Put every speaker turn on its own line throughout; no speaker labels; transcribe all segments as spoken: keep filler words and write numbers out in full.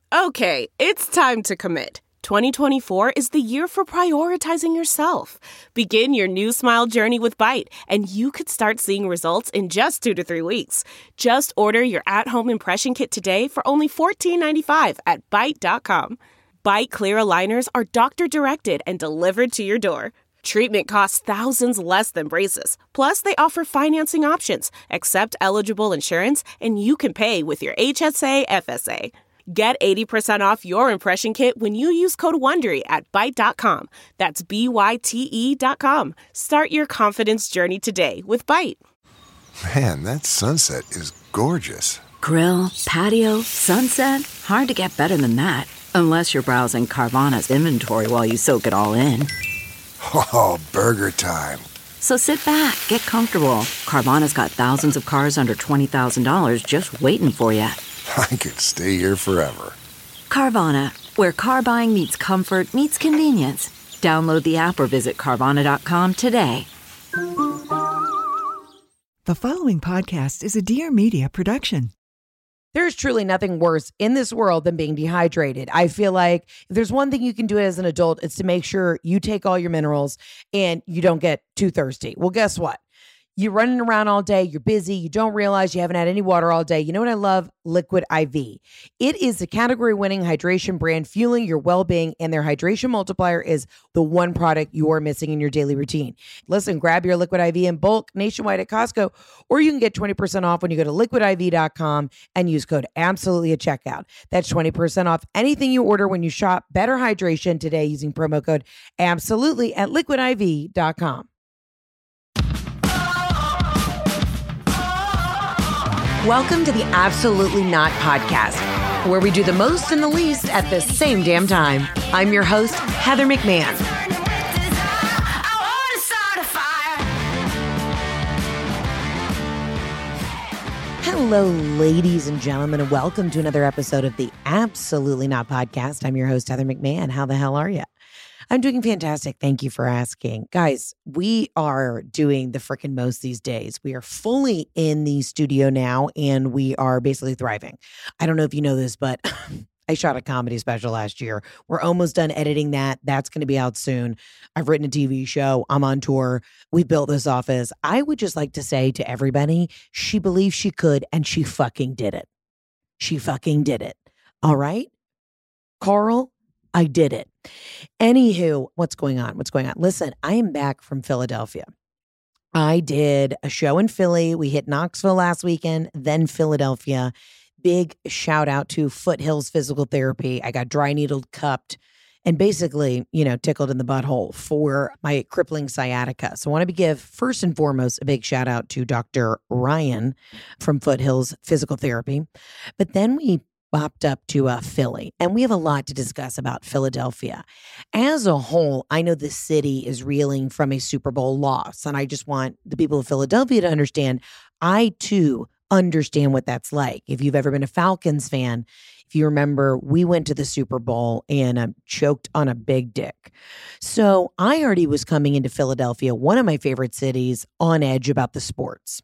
Okay, it's time to commit. twenty twenty-four is the year for prioritizing yourself. Begin your new smile journey with Byte, and you could start seeing results in just two to three weeks. Just order your at-home impression kit today for only fourteen ninety-five at byte dot com. Byte clear aligners are doctor-directed and delivered to your door. Treatment costs thousands less than braces. Plus, they offer financing options, accept eligible insurance, and you can pay with your H S A F S A. Get eighty percent off your impression kit when you use code WONDERY at byte dot com. That's B Y T E dot com. Start your confidence journey today with Byte.
Man, that sunset is gorgeous.
Grill, patio, sunset. Hard to get better than that. Unless you're browsing Carvana's inventory while you soak it all in.
Oh, burger time.
So sit back, get comfortable. Carvana's got thousands of cars under twenty thousand dollars just waiting for you.
I could stay here forever.
Carvana, where car buying meets comfort, meets convenience. Download the app or visit Carvana dot com today.
The following podcast is a Dear Media production.
There's truly nothing worse in this world than being dehydrated. I feel like if there's one thing you can do as an adult, it's to make sure you take all your minerals and you don't get too thirsty. Well, guess what? You're running around all day, you're busy, you don't realize you haven't had any water all day. You know what I love? Liquid I V. It is the category-winning hydration brand fueling your well-being, and their hydration multiplier is the one product you are missing in your daily routine. Listen, grab your Liquid I V in bulk nationwide at Costco, or you can get twenty percent off when you go to liquid I V dot com and use code ABSOLUTELY at checkout. That's twenty percent off anything you order when you shop Better Hydration today using promo code ABSOLUTELY at liquid I V dot com. Welcome to the Absolutely Not Podcast, where we do the most and the least at the same damn time. I'm your host, Heather McMahon. Hello, ladies and gentlemen, and welcome to another episode of the Absolutely Not Podcast. I'm your host, Heather McMahon. How the hell are you? I'm doing fantastic. Thank you for asking. Guys, we are doing the freaking most these days. We are fully in the studio now, and we are basically thriving. I don't know if you know this, but I shot a comedy special last year. We're almost done editing that. That's going to be out soon. I've written a T V show. I'm on tour. We built this office. I would just like to say to everybody, she believed she could, and she fucking did it. She fucking did it. All right? Carl, I did it. Anywho, what's going on? What's going on? Listen, I am back from Philadelphia. I did a show in Philly. We hit Knoxville last weekend, then Philadelphia. Big shout out to Foothills Physical Therapy. I got dry needled, cupped, and basically, you know, tickled in the butthole for my crippling sciatica. So I want to give, first and foremost, a big shout out to Doctor Ryan from Foothills Physical Therapy. But then we bopped up to uh, Philly, and we have a lot to discuss about Philadelphia. As a whole, I know the city is reeling from a Super Bowl loss, and I just want the people of Philadelphia to understand, I too understand what that's like. If you've ever been a Falcons fan, if you remember, we went to the Super Bowl and uh, choked on a big dick. So I already was coming into Philadelphia, one of my favorite cities, on edge about the sports.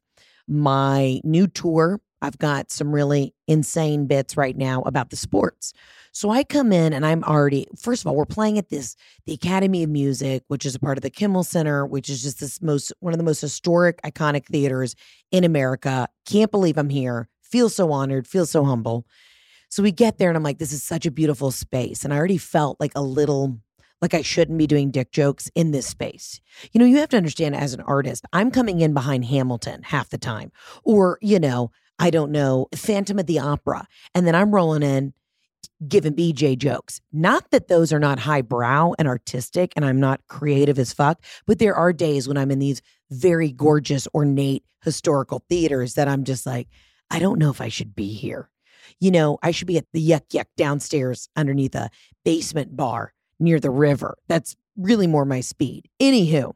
My new tour, I've got some really insane bits right now about the sports. So I come in and I'm already, first of all, we're playing at this, the Academy of Music, which is a part of the Kimmel Center, which is just this most, one of the most historic, iconic theaters in America. Can't believe I'm here. Feel so honored, feel so humble. So we get there and I'm like, this is such a beautiful space. And I already felt like a little, like I shouldn't be doing dick jokes in this space. You know, you have to understand as an artist, I'm coming in behind Hamilton half the time. Or, you know, I don't know, Phantom of the Opera. And then I'm rolling in giving B J jokes. Not that those are not highbrow and artistic and I'm not creative as fuck, but there are days when I'm in these very gorgeous, ornate, historical theaters that I'm just like, I don't know if I should be here. You know, I should be at the Yuck Yuck downstairs underneath a basement bar near the river. That's really more my speed. Anywho.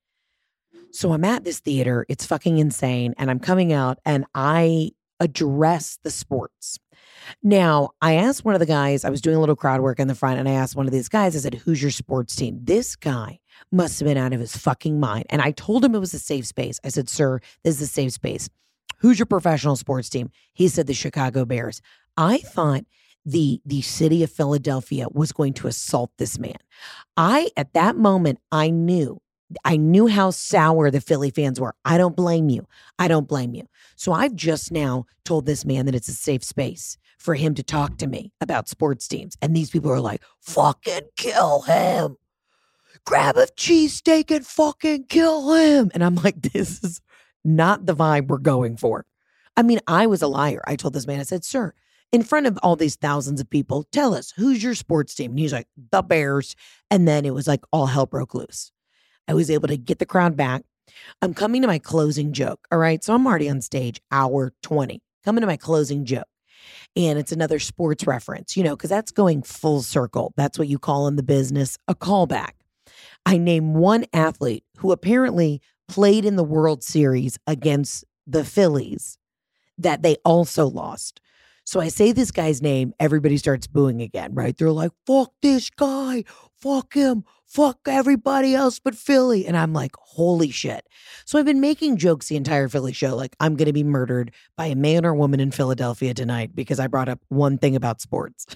So I'm at this theater, it's fucking insane, and I'm coming out and I address the sports. Now, I asked one of the guys, I was doing a little crowd work in the front, and I asked one of these guys, I said, who's your sports team? This guy must have been out of his fucking mind. And I told him it was a safe space. I said, sir, this is a safe space. Who's your professional sports team? He said the Chicago Bears. I thought the the city of Philadelphia was going to assault this man. I, at that moment, I knew, I knew how sour the Philly fans were. I don't blame you. I don't blame you. So I've just now told this man that it's a safe space for him to talk to me about sports teams. And these people are like, fucking kill him. Grab a cheesesteak and fucking kill him. And I'm like, this is not the vibe we're going for. I mean, I was a liar. I told this man, I said, sir, in front of all these thousands of people, tell us, who's your sports team? And he's like, the Bears. And then it was like all hell broke loose. I was able to get the crowd back. I'm coming to my closing joke. All right. So I'm already on stage, hour twenty, coming to my closing joke. And it's another sports reference, you know, because that's going full circle. That's what you call in the business a callback. I name one athlete who apparently played in the World Series against the Phillies that they also lost. So I say this guy's name, everybody starts booing again, right? They're like, fuck this guy, fuck him, fuck everybody else but Philly. And I'm like, holy shit. So I've been making jokes the entire Philly show, like I'm going to be murdered by a man or woman in Philadelphia tonight because I brought up one thing about sports.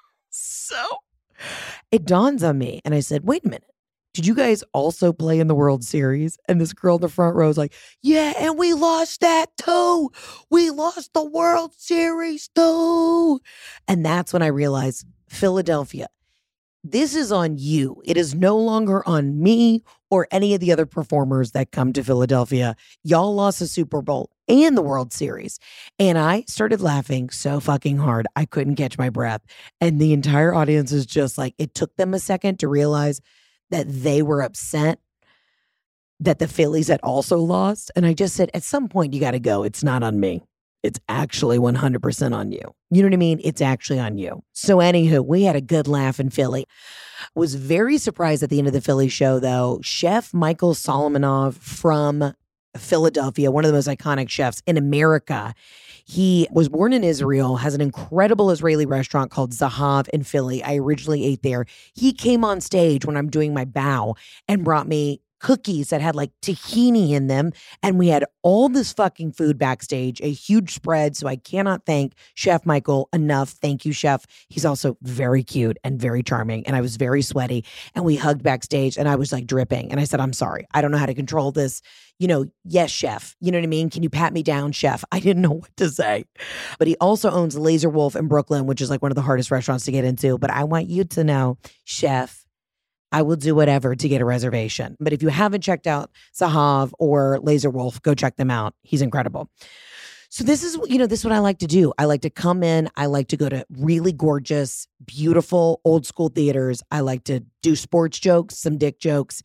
So it dawns on me, and I said, wait a minute. Did you guys also play in the World Series? And this girl in the front row is like, yeah, and we lost that too. We lost the World Series too. And that's when I realized, Philadelphia, this is on you. It is no longer on me or any of the other performers that come to Philadelphia. Y'all lost the Super Bowl and the World Series. And I started laughing so fucking hard, I couldn't catch my breath. And the entire audience is just like, it took them a second to realize that they were upset that the Phillies had also lost. And I just said, at some point, you got to go. It's not on me. It's actually one hundred percent on you. You know what I mean? It's actually on you. So anywho, we had a good laugh in Philly. Was very surprised at the end of the Philly show, though. Chef Michael Solomonov from Philadelphia, one of the most iconic chefs in America. He was born in Israel, has an incredible Israeli restaurant called Zahav in Philly. I originally ate there. He came on stage when I'm doing my bow and brought me cookies that had like tahini in them. And we had all this fucking food backstage, a huge spread. So I cannot thank Chef Michael enough. Thank you, Chef. He's also very cute and very charming. And I was very sweaty, and we hugged backstage, and I was like dripping. And I said, I'm sorry. I don't know how to control this. You know, yes, Chef. You know what I mean? Can you pat me down, Chef? I didn't know what to say. But he also owns Laser Wolf in Brooklyn, which is like one of the hardest restaurants to get into. But I want you to know, Chef, I will do whatever to get a reservation. But if you haven't checked out Zahav or Laser Wolf, go check them out. He's incredible. So this is, you know, this is what I like to do. I like to come in. I like to go to really gorgeous, beautiful, old school theaters. I like to do sports jokes, some dick jokes,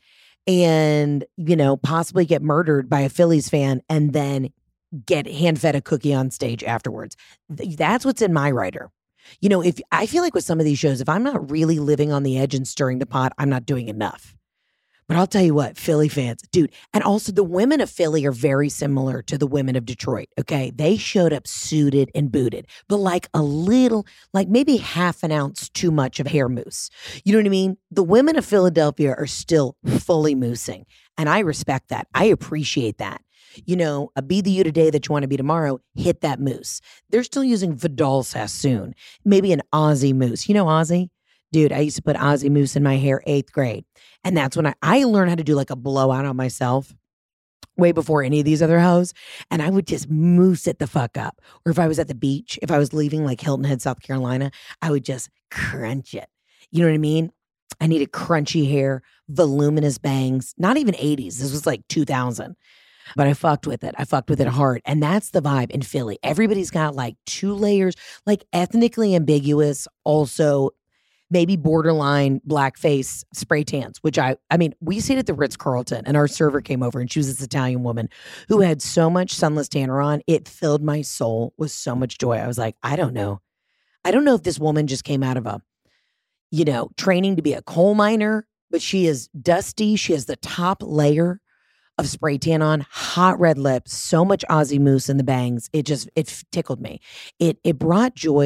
and, you know, possibly get murdered by a Phillies fan and then get hand-fed a cookie on stage afterwards. That's what's in my writer. You know, if I feel like with some of these shows, if I'm not really living on the edge and stirring the pot, I'm not doing enough. But I'll tell you what, Philly fans, dude, and also the women of Philly are very similar to the women of Detroit, okay? They showed up suited and booted, but like a little, like maybe half an ounce too much of hair mousse. You know what I mean? The women of Philadelphia are still fully moussing, and I respect that. I appreciate that. You know, a be the you today that you want to be tomorrow, hit that mousse. They're still using Vidal Sassoon, maybe an Aussie mousse. You know Aussie? Dude, I used to put Aussie mousse in my hair eighth grade. And that's when I, I learned how to do like a blowout on myself way before any of these other hoes. And I would just mousse it the fuck up. Or if I was at the beach, if I was leaving like Hilton Head, South Carolina, I would just crunch it. You know what I mean? I needed crunchy hair, voluminous bangs, not even eighties. This was like two thousand. But I fucked with it. I fucked with it hard. And that's the vibe in Philly. Everybody's got like two layers, like ethnically ambiguous, also maybe borderline blackface spray tans, which I, I mean, we stayed at the Ritz-Carlton and our server came over and she was this Italian woman who had so much sunless tanner on. It filled my soul with so much joy. I was like, I don't know. I don't know if this woman just came out of a, you know, training to be a coal miner, but she is dusty. She has the top layer of spray tan on, hot red lips, so much Aussie mousse in the bangs. It just, it tickled me. It it brought joy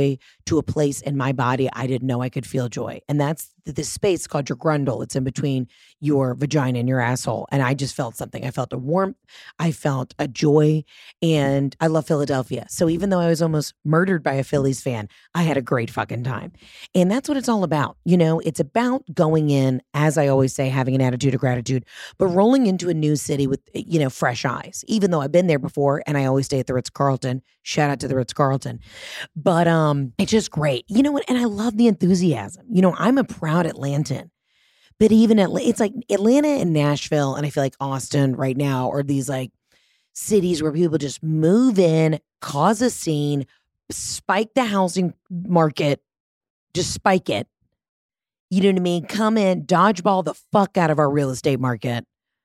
to a place in my body I didn't know I could feel joy. And that's this space called your grundle. It's in between your vagina and your asshole. And I just felt something. I felt a warmth. I felt a joy. And I love Philadelphia. So even though I was almost murdered by a Phillies fan, I had a great fucking time. And that's what it's all about. You know, it's about going in, as I always say, having an attitude of gratitude, but rolling into a new city with, you know, fresh eyes, even though I've been there before and I always stay at the Ritz-Carlton. Shout out to the Ritz-Carlton. But um, it's just great. You know what? And I love the enthusiasm. You know, I'm a proud Atlantan. But even Atlanta, it's like Atlanta and Nashville, and I feel like Austin right now are these like cities where people just move in, cause a scene, spike the housing market, just spike it. You know what I mean? Come in, dodgeball the fuck out of our real estate market.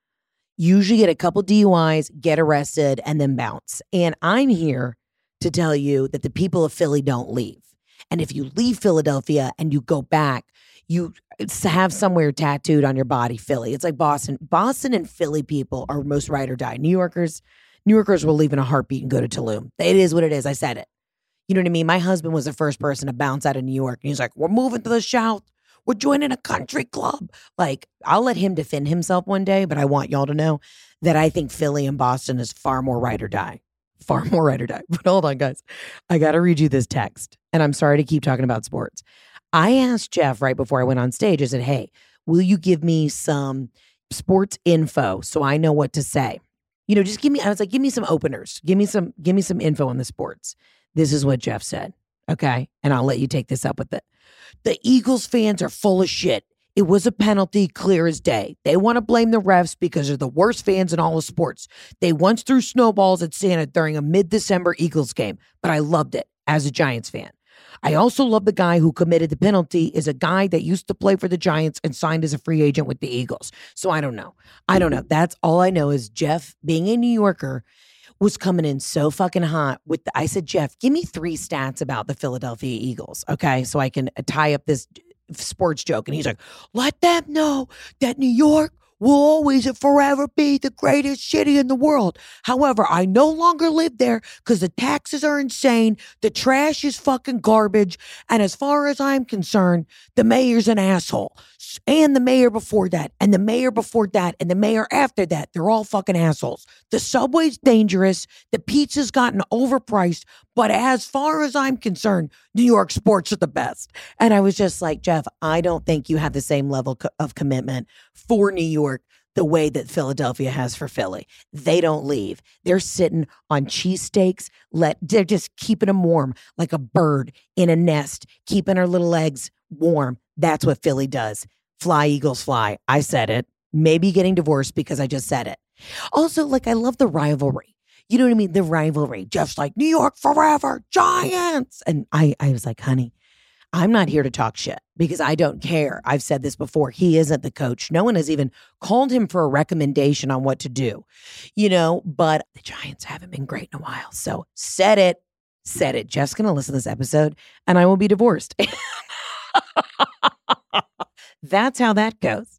Usually get a couple D U Is, get arrested, and then bounce. And I'm here to tell you that the people of Philly don't leave. And if you leave Philadelphia and you go back, you have somewhere tattooed on your body, Philly. It's like Boston. Boston and Philly people are most ride or die. New Yorkers, New Yorkers will leave in a heartbeat and go to Tulum. It is what it is. I said it. You know what I mean? My husband was the first person to bounce out of New York. And he's like, we're moving to the South. We're joining a country club. Like, I'll let him defend himself one day, but I want y'all to know that I think Philly and Boston is far more ride or die. Far more ride or die. But hold on, guys. I got to read you this text. And I'm sorry to keep talking about sports. I asked Jeff right before I went on stage, I said, hey, will you give me some sports info so I know what to say? You know, just give me, I was like, give me some openers. Give me some, give me some info on the sports. This is what Jeff said. Okay. And I'll let you take this up with it. The Eagles fans are full of shit. It was a penalty, clear as day. They want to blame the refs because they're the worst fans in all of sports. They once threw snowballs at Santa during a mid-December Eagles game, but I loved it as a Giants fan. I also love the guy who committed the penalty is a guy that used to play for the Giants and signed as a free agent with the Eagles. So I don't know. I don't know. That's all I know is Jeff, being a New Yorker, was coming in so fucking hot with the, I said, Jeff, give me three stats about the Philadelphia Eagles. Okay. So I can tie up this sports joke. And he's like, let them know that New York will always and forever be the greatest city in the world. However, I no longer live there because the taxes are insane. The trash is fucking garbage. And as far as I'm concerned, the mayor's an asshole. And the mayor before that, and the mayor before that, and the mayor after that, they're all fucking assholes. The subway's dangerous. The pizza's gotten overpriced. But as far as I'm concerned, New York sports are the best. And I was just like, Jeff, I don't think you have the same level of commitment for New York the way that Philadelphia has for Philly. They don't leave. They're sitting on cheesesteaks. Let they're just keeping them warm like a bird in a nest, keeping her little eggs warm. That's what Philly does. Fly, Eagles, fly. I said it. Maybe getting divorced because I just said it. Also, like, I love the rivalry. You know what I mean? The rivalry. Jeff's like, New York forever, Giants. And I, I was like, honey, I'm not here to talk shit because I don't care. I've said this before. He isn't the coach. No one has even called him for a recommendation on what to do, you know, but the Giants haven't been great in a while. So said it, said it. Jeff's going to listen to this episode and I will be divorced. That's how that goes.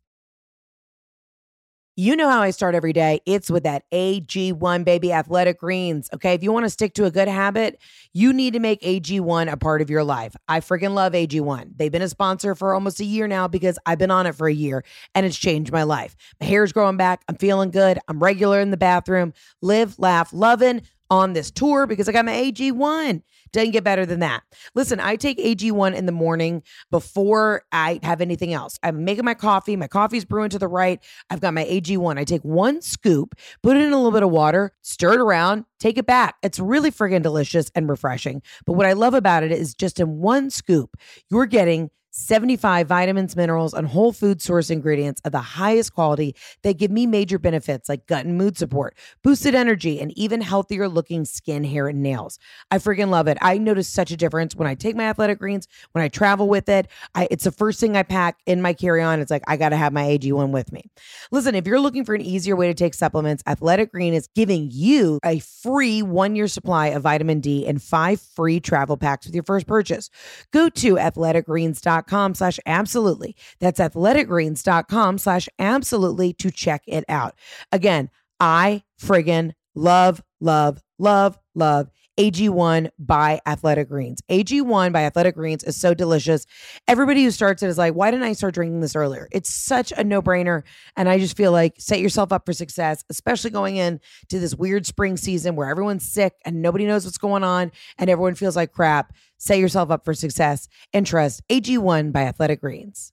You know how I start every day. It's with that A G one, baby, Athletic Greens. Okay, if you want to stick to a good habit, you need to make A G one a part of your life. I freaking love A G one. They've been a sponsor for almost a year now because I've been on it for a year and it's changed my life. My hair's growing back. I'm feeling good. I'm regular in the bathroom. Live, laugh, loving on this tour because I got my A G one. Doesn't get better than that. Listen, I take A G one in the morning before I have anything else. I'm making my coffee. My coffee's brewing to the right. I've got my A G one. I take one scoop, put it in a little bit of water, stir it around, take it back. It's really friggin' delicious and refreshing. But what I love about it is just in one scoop, you're getting seventy-five vitamins, minerals, and whole food source ingredients of the highest quality that give me major benefits like gut and mood support, boosted energy, and even healthier looking skin, hair, and nails. I freaking love it. I notice such a difference when I take my Athletic Greens, when I travel with it. I, it's the first thing I pack in my carry-on. It's like, I got to have my A G one with me. Listen, if you're looking for an easier way to take supplements, Athletic Green is giving you a free one-year supply of vitamin D and five free travel packs with your first purchase. Go to athletic greens dot com slash absolutely. That's athleticgreens.com slash absolutely to check it out. Again, I friggin' love, love, love, love A G one by Athletic Greens. A G one by Athletic Greens is so delicious. Everybody who starts it is like, why didn't I start drinking this earlier? It's such a no-brainer. And I just feel like set yourself up for success, especially going in to this weird spring season where everyone's sick and nobody knows what's going on and everyone feels like crap. Set yourself up for success and trust A G one by Athletic Greens.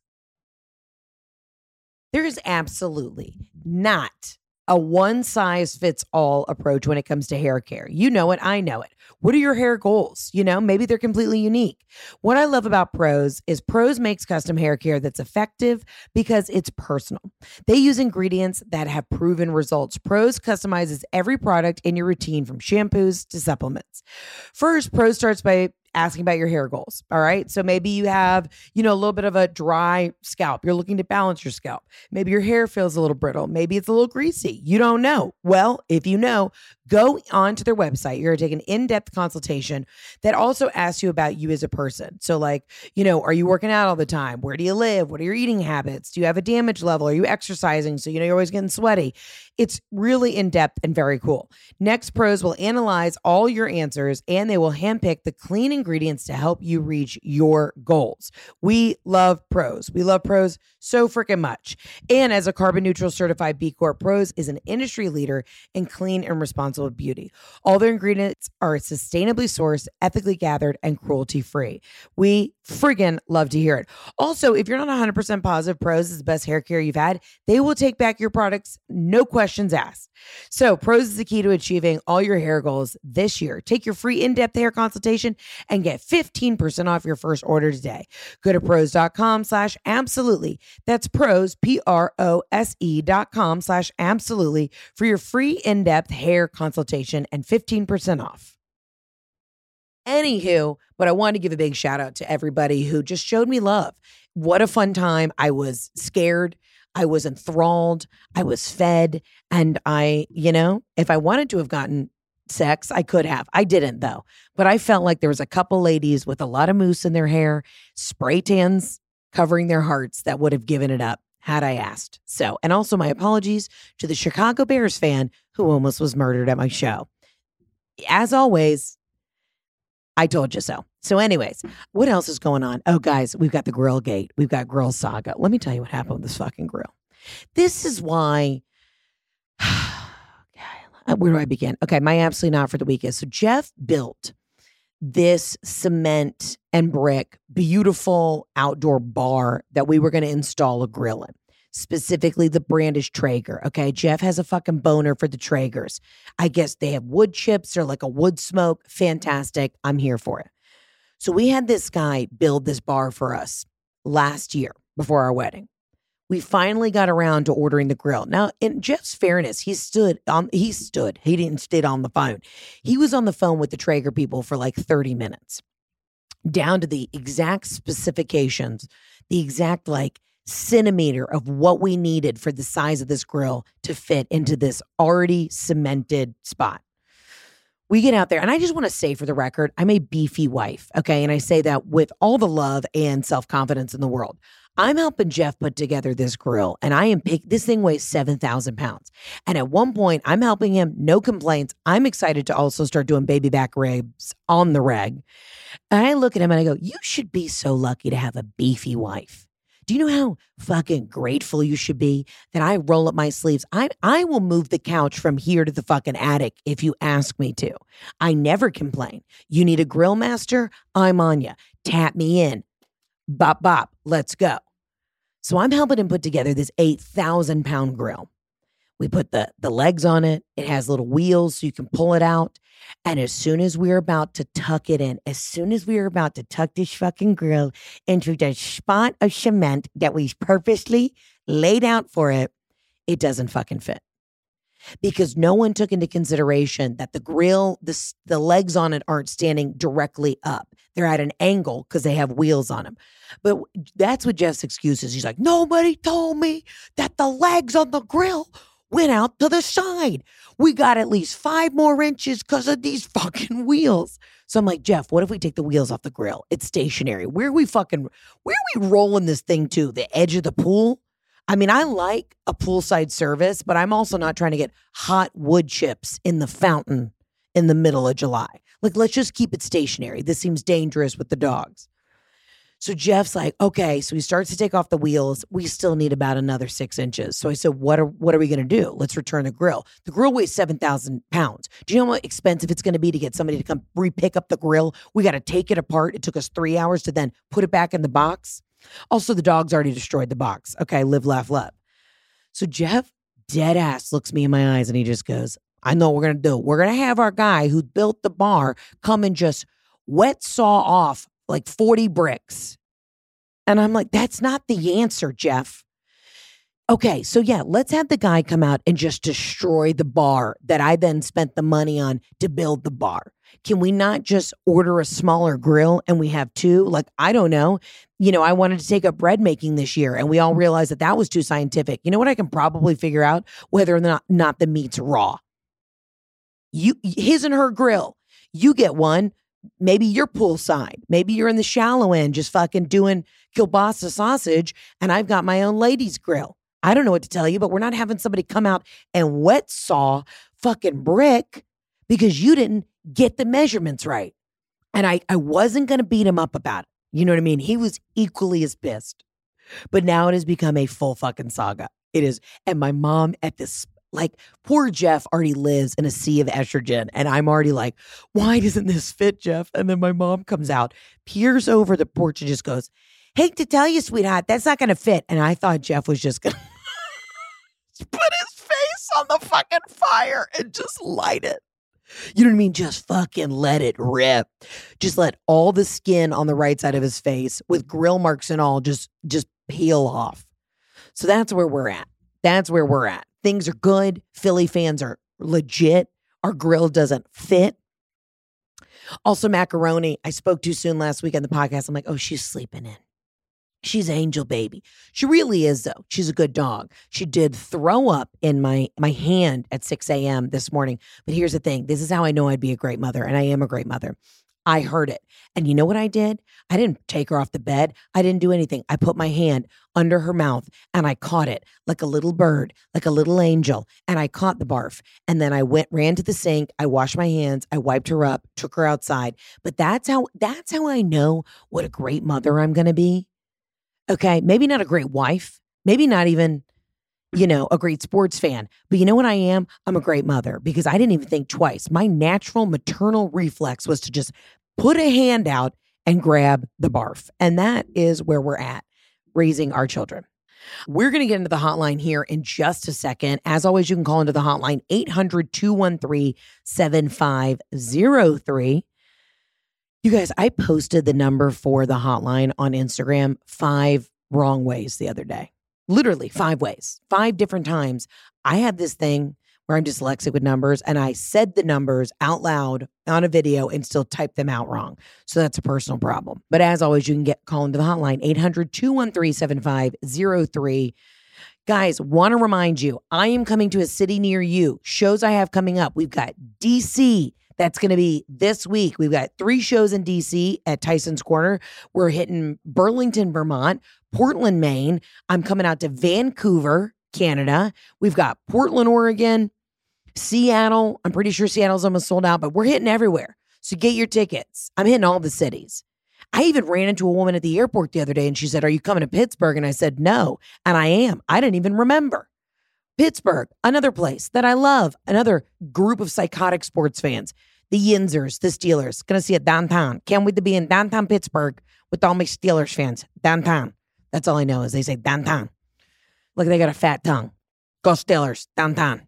There is absolutely not a one-size-fits-all approach when it comes to hair care. You know it. I know it. What are your hair goals? You know, maybe they're completely unique. What I love about Prose is Prose makes custom hair care that's effective because it's personal. They use ingredients that have proven results. Prose customizes every product in your routine from shampoos to supplements. First, Prose starts by asking about your hair goals. All right. So maybe you have, you know, a little bit of a dry scalp. You're looking to balance your scalp. Maybe your hair feels a little brittle. Maybe it's a little greasy. You don't know. Well, if you know, go on to their website. You're going to take an in-depth consultation that also asks you about you as a person. So like, you know, are you working out all the time? Where do you live? What are your eating habits? Do you have a damage level? Are you exercising? So, you know, you're always getting sweaty. It's really in-depth and very cool. Next, Prose will analyze all your answers and they will handpick the clean ingredients to help you reach your goals. We love Prose. We love Prose so freaking much. And as a carbon neutral certified B Corp, Prose is an industry leader in clean and responsible beauty. All their ingredients are sustainably sourced, ethically gathered, and cruelty-free. We friggin' love to hear it. Also, if you're not one hundred percent positive Prose is the best hair care you've had, they will take back your products, no questions asked. So Prose is the key to achieving all your hair goals this year. Take your free in-depth hair consultation and get fifteen percent off your first order today. Go to prose.com slash absolutely. That's Prose, P R O S E dot com slash absolutely for your free in-depth hair consultation and fifteen percent off. Anywho, but I want to give a big shout out to everybody who just showed me love. What a fun time. I was scared. I was enthralled. I was fed. And I, you know, if I wanted to have gotten sex, I could have. I didn't though. But I felt like there was a couple ladies with a lot of mousse in their hair, spray tans covering their hearts that would have given it up had I asked. So, and also my apologies to the Chicago Bears fan who almost was murdered at my show. As always, I told you so. So anyways, what else is going on? Oh, guys, we've got the grill gate. We've got grill saga. Let me tell you what happened with this fucking grill. This is why, where do I begin? Okay, my absolutely not for the week is, so Jeff built this cement and brick, beautiful outdoor bar that we were going to install a grill in. Specifically, the brand is Traeger. Okay, Jeff has a fucking boner for the Traegers. I guess they have wood chips or like a wood smoke. Fantastic. I'm here for it. So we had this guy build this bar for us last year before our wedding. We finally got around to ordering the grill. Now, in Jeff's fairness, he stood on. He stood. He didn't stay on the phone. He was on the phone with the Traeger people for like thirty minutes, down to the exact specifications, the exact like centimeter of what we needed for the size of this grill to fit into this already cemented spot. We get out there, and I just want to say for the record, I'm a beefy wife, okay? And I say that with all the love and self-confidence in the world. I'm helping Jeff put together this grill, and I am pick. This thing weighs seven thousand pounds. And at one point, I'm helping him, no complaints. I'm excited to also start doing baby back ribs on the reg. And I look at him and I go, you should be so lucky to have a beefy wife. Do you know how fucking grateful you should be that I roll up my sleeves? I I will move the couch from here to the fucking attic if you ask me to. I never complain. You need a grill master? I'm on you. Tap me in. Bop, bop. Let's go. So I'm helping him put together this eight thousand pound grill. We put the, the legs on it. It has little wheels so you can pull it out. And as soon as we're about to tuck it in, as soon as we were about to tuck this fucking grill into the spot of cement that we purposely laid out for it, it doesn't fucking fit. Because no one took into consideration that the grill, the, the legs on it aren't standing directly up. They're at an angle because they have wheels on them. But that's what Jeff's excuse is. He's like, nobody told me that the legs on the grill went out to the side. We got at least five more inches because of these fucking wheels. So I'm like, Jeff, what if we take the wheels off the grill? It's stationary. Where are we fucking, where are we rolling this thing to? The edge of the pool? I mean, I like a poolside service, but I'm also not trying to get hot wood chips in the fountain in the middle of July. Like, let's just keep it stationary. This seems dangerous with the dogs. So Jeff's like, okay. So he starts to take off the wheels. We still need about another six inches. So I said, what are, what are we going to do? Let's return the grill. The grill weighs seven thousand pounds. Do you know how expensive it's going to be to get somebody to come re-pick up the grill? We got to take it apart. It took us three hours to then put it back in the box. Also, the dog's already destroyed the box. Okay, live, laugh, love. So Jeff, dead ass, looks me in my eyes and he just goes, I know what we're going to do. We're going to have our guy who built the bar come and just wet saw off like forty bricks. And I'm like, that's not the answer, Jeff. Okay, so yeah, let's have the guy come out and just destroy the bar that I then spent the money on to build the bar. Can we not just order a smaller grill and we have two? Like, I don't know. You know, I wanted to take up bread making this year and we all realized that that was too scientific. You know what I can probably figure out? Whether or not, not the meat's raw. You, his and her grill. You get one. Maybe you're poolside. Maybe you're in the shallow end just fucking doing kielbasa sausage and I've got my own ladies grill. I don't know what to tell you, but we're not having somebody come out and wet saw fucking brick because you didn't get the measurements right. And I, I wasn't going to beat him up about it. You know what I mean? He was equally as pissed. But now it has become a full fucking saga. It is. And my mom at this, like, poor Jeff already lives in a sea of estrogen. And I'm already like, why doesn't this fit, Jeff? And then my mom comes out, peers over the porch and just goes, hate to tell you, sweetheart, that's not going to fit. And I thought Jeff was just going to put his face on the fucking fire and just light it. You know what I mean? Just fucking let it rip. Just let all the skin on the right side of his face with grill marks and all just, just peel off. So that's where we're at. That's where we're at. Things are good. Philly fans are legit. Our grill doesn't fit. Also, macaroni. I spoke too soon last week on the podcast. I'm like, oh, she's sleeping in. She's angel baby. She really is, though. She's a good dog. She did throw up in my my hand at six a.m. this morning. But here's the thing. This is how I know I'd be a great mother. And I am a great mother. I heard it. And you know what I did? I didn't take her off the bed. I didn't do anything. I put my hand under her mouth and I caught it like a little bird, like a little angel. And I caught the barf. And then I went, ran to the sink. I washed my hands. I wiped her up, took her outside. But that's how, that's how I know what a great mother I'm going to be. Okay. Maybe not a great wife. Maybe not even, you know, a great sports fan. But you know what I am? I'm a great mother because I didn't even think twice. My natural maternal reflex was to just put a hand out and grab the barf. And that is where we're at, raising our children. We're going to get into the hotline here in just a second. As always, you can call into the hotline eight hundred, two one three, seven five zero three. You guys, I posted the number for the hotline on Instagram five wrong ways the other day. Literally five ways, five different times. I have this thing where I'm dyslexic with numbers and I said the numbers out loud on a video and still type them out wrong. So that's a personal problem. But as always, you can get call into the hotline, eight hundred, two one three, seven five zero three. Guys, want to remind you, I am coming to a city near you. Shows I have coming up. We've got D C. That's going to be this week. We've got three shows in D C at Tyson's Corner. We're hitting Burlington, Vermont, Portland, Maine. I'm coming out to Vancouver, Canada. We've got Portland, Oregon, Seattle. I'm pretty sure Seattle's almost sold out, but we're hitting everywhere. So get your tickets. I'm hitting all the cities. I even ran into a woman at the airport the other day and she said, are you coming to Pittsburgh? And I said, no. And I am. I didn't even remember. Pittsburgh, another place that I love, another group of psychotic sports fans, the Yinzers, the Steelers, going to see it downtown. Can't wait to be in downtown Pittsburgh with all my Steelers fans. Downtown. That's all I know is they say downtown. Look, they got a fat tongue. Go Steelers, downtown.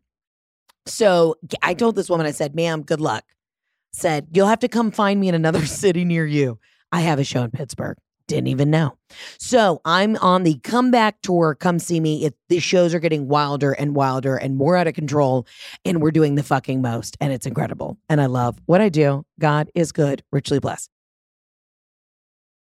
So I told this woman, I said, ma'am, good luck. Said, you'll have to come find me in another city near you. I have a show in Pittsburgh. Didn't even know. So I'm on the comeback tour. Come see me. It, the shows are getting wilder and wilder and more out of control. And we're doing the fucking most. And it's incredible. And I love what I do. God is good. Richly blessed.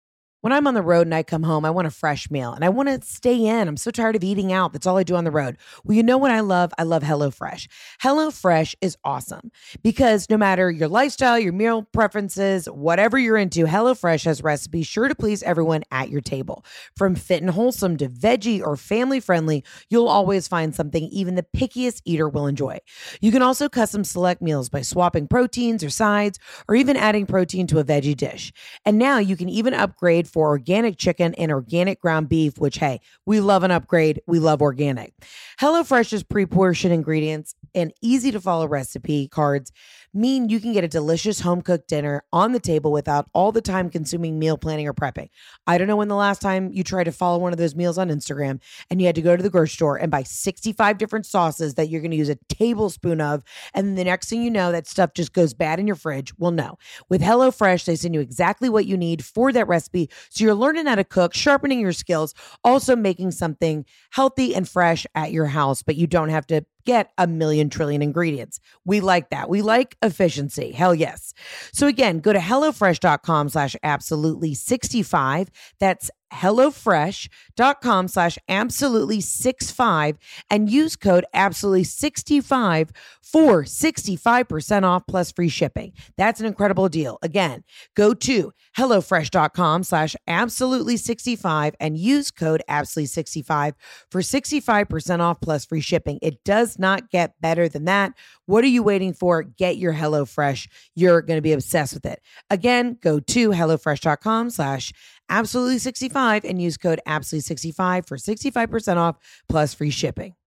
When I'm on the road and I come home, I want a fresh meal and I want to stay in. I'm so tired of eating out. That's all I do on the road. Well, you know what I love? I love HelloFresh. HelloFresh is awesome because no matter your lifestyle, your meal preferences, whatever you're into, HelloFresh has recipes sure to please everyone at your table. From fit and wholesome to veggie or family friendly, you'll always find something even the pickiest eater will enjoy. You can also custom select meals by swapping proteins or sides or even adding protein to a veggie dish. And now you can even upgrade for organic chicken and organic ground beef, which, hey, we love an upgrade. We love organic. HelloFresh's pre-portioned ingredients and easy to follow recipe cards mean you can get a delicious home-cooked dinner on the table without all the time-consuming meal planning or prepping. I don't know when the last time you tried to follow one of those meals on Instagram and you had to go to the grocery store and buy sixty-five different sauces that you're going to use a tablespoon of, and then the next thing you know, that stuff just goes bad in your fridge. Well, no. With HelloFresh, they send you exactly what you need for that recipe, so you're learning how to cook, sharpening your skills, also making something healthy and fresh at your house, but you don't have to get a million trillion ingredients. We like that. We like efficiency. Hell yes. So again, go to HelloFresh.com slash absolutely 65. That's HelloFresh.com slash absolutely 65 and use code absolutely 65 for sixty-five percent off plus free shipping. That's an incredible deal. Again, go to HelloFresh.com slash absolutely 65 and use code absolutely 65 for sixty-five percent off plus free shipping. It does not get better than that. What are you waiting for? Get your HelloFresh. You're going to be obsessed with it. Again, go to HelloFresh.com slash absolutely 65 and use code absolutely 65 for sixty-five percent off plus free shipping.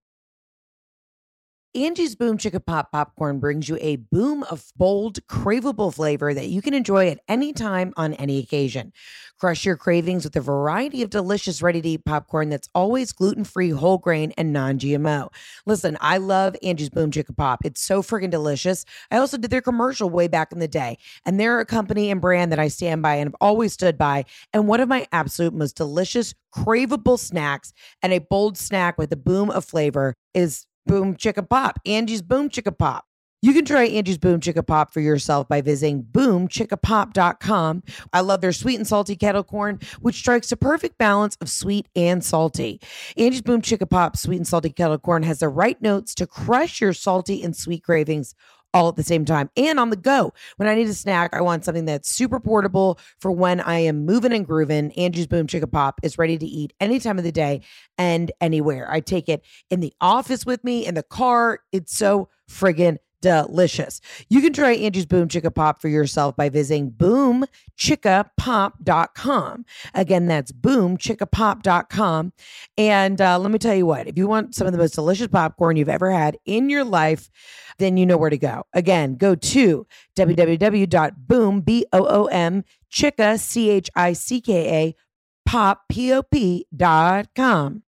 Angie's Boom Chicka Pop Popcorn brings you a boom of bold, craveable flavor that you can enjoy at any time on any occasion. Crush your cravings with a variety of delicious ready-to-eat popcorn that's always gluten-free, whole grain, and non-G M O. Listen, I love Angie's Boom Chicka Pop. It's so freaking delicious. I also did their commercial way back in the day, and they're a company and brand that I stand by and have always stood by, and one of my absolute most delicious, craveable snacks and a bold snack with a boom of flavor is Boom Chicka Pop, Angie's Boom Chicka Pop. You can try Angie's Boom Chicka Pop for yourself by visiting boom chicka pop dot com. I love their sweet and salty kettle corn, which strikes a perfect balance of sweet and salty. Angie's Boom Chicka Pop sweet and salty kettle corn has the right notes to crush your salty and sweet cravings all at the same time and on the go. When I need a snack, I want something that's super portable for when I am moving and grooving. Angie's Boom Chicka Pop is ready to eat any time of the day and anywhere. I take it in the office with me, in the car. It's so friggin' delicious. You can try Angie's Boom Chicka Pop for yourself by visiting boom chicka pop dot com. Again, that's boom chicka pop dot com. And uh, let me tell you what, if you want some of the most delicious popcorn you've ever had in your life, then you know where to go. Again, go to w w w dot boom, B O O M, chicka, C H I C K A, pop, P O P dot com.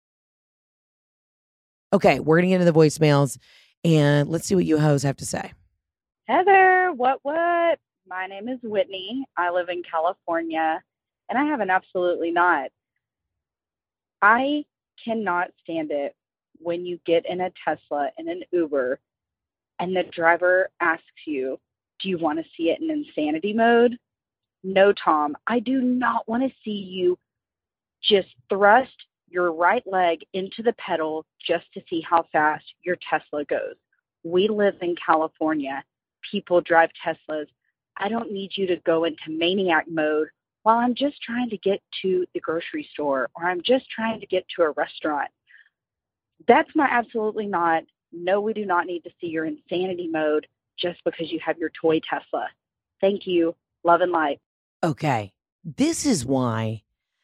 Okay, we're going to get into the voicemails. And let's see what you hoes have to say.
Heather, what, what? My name is Whitney. I live in California, and I have an absolutely not. I cannot stand it when you get in a Tesla in an Uber and the driver asks you, do you want to see it in insanity mode? No, Tom, I do not want to see you just thrust your right leg into the pedal just to see how fast your Tesla goes. We live in California. People drive Teslas. I don't need you to go into maniac mode while I'm just trying to get to the grocery store or I'm just trying to get to a restaurant. That's my absolutely not. No, we do not need to see your insanity mode just because you have your toy Tesla. Thank you. Love and light.
Okay. This is why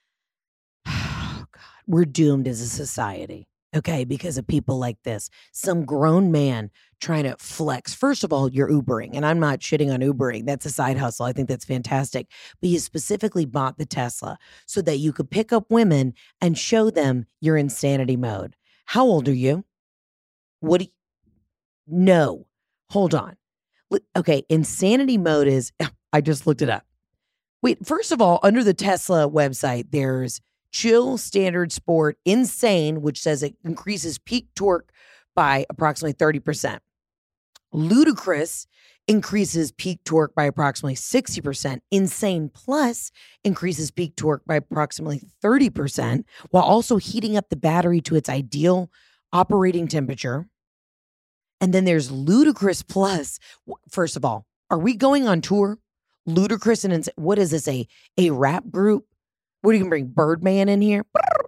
we're doomed as a society, okay, because of people like this. Some grown man trying to flex. First of all, you're Ubering, and I'm not shitting on Ubering. That's a side hustle. I think that's fantastic. But you specifically bought the Tesla so that you could pick up women and show them your insanity mode. How old are you? What do you... No. Hold on. Okay, insanity mode is... I just looked it up. Wait, first of all, under the Tesla website, there's Chill, Standard, Sport, Insane, which says it increases peak torque by approximately thirty percent. Ludicrous increases peak torque by approximately sixty percent. Insane Plus increases peak torque by approximately thirty percent while also heating up the battery to its ideal operating temperature. And then there's Ludicrous Plus. First of all, are we going on tour? Ludicrous and Insane. What is this, a, a rap group? What are you going to bring Birdman in here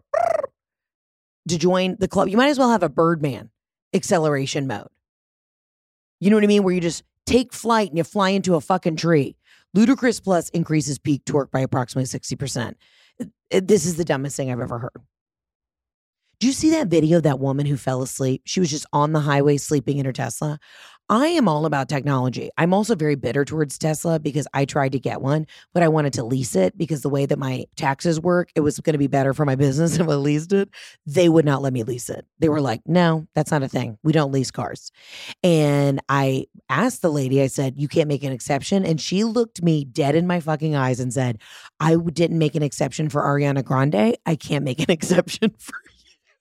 to join the club? You might as well have a Birdman acceleration mode. You know what I mean? Where you just take flight and you fly into a fucking tree. Ludicrous Plus increases peak torque by approximately sixty percent. This is the dumbest thing I've ever heard. Do you see that video of that woman who fell asleep? She was just on the highway sleeping in her Tesla. I am all about technology. I'm also very bitter towards Tesla because I tried to get one, but I wanted to lease it because the way that my taxes work, it was going to be better for my business if I leased it. They would not let me lease it. They were like, no, that's not a thing. We don't lease cars. And I asked the lady, I said, you can't make an exception. And she looked me dead in my fucking eyes and said, I didn't make an exception for Ariana Grande. I can't make an exception for you.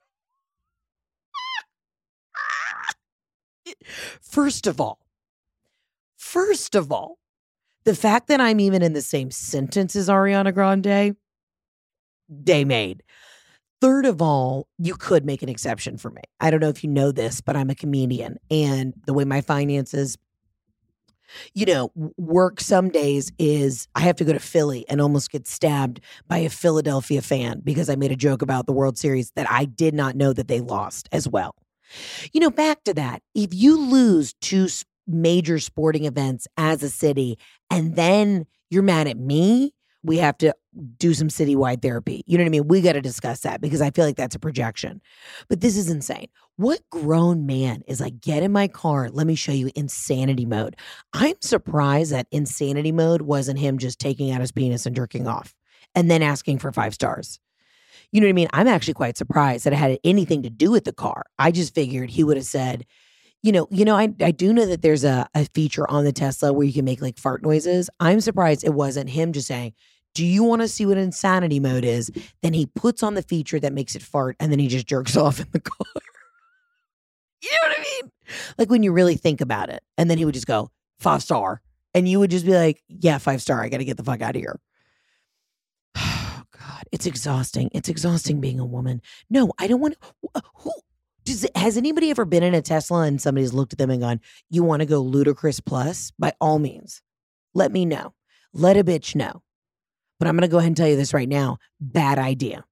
First of all, first of all, the fact that I'm even in the same sentence as Ariana Grande, they made. Third of all, you could make an exception for me. I don't know if you know this, but I'm a comedian. And the way my finances, you know, work some days is I have to go to Philly and almost get stabbed by a Philadelphia fan because I made a joke about the World Series that I did not know that they lost as well. You know, back to that, if you lose two major sporting events as a city and then you're mad at me, we have to do some citywide therapy. You know what I mean? We got to discuss that because I feel like that's a projection. But this is insane. What grown man is like, get in my car, let me show you insanity mode. I'm surprised that insanity mode wasn't him just taking out his penis and jerking off and then asking for five stars. You know what I mean? I'm actually quite surprised that it had anything to do with the car. I just figured he would have said, you know, you know, I, I do know that there's a, a feature on the Tesla where you can make like fart noises. I'm surprised it wasn't him just saying, do you want to see what insanity mode is? Then he puts on the feature that makes it fart and then he just jerks off in the car. You know what I mean? Like when you really think about it. And then he would just go, five star. And you would just be like, yeah, five star. I got to get the fuck out of here. It's exhausting. It's exhausting being a woman. No, I don't want to. Who does it, has anybody ever been in a Tesla and somebody's looked at them and gone, you want to go Ludicrous Plus? By all means, let me know. Let a bitch know. But I'm going to go ahead and tell you this right now. Bad idea.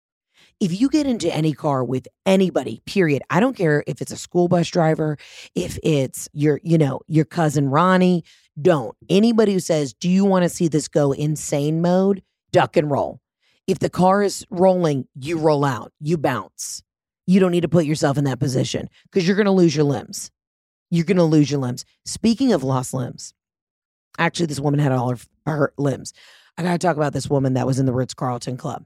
If you get into any car with anybody, period, I don't care if it's a school bus driver, if it's your, you know, your cousin Ronnie, don't. Anybody who says, do you want to see this go insane mode? Duck and roll. If the car is rolling, you roll out, you bounce. You don't need to put yourself in that position because you're going to lose your limbs. You're going to lose your limbs. Speaking of lost limbs, actually, this woman had all her, her limbs. I got to talk about this woman that was in the Ritz-Carlton Club.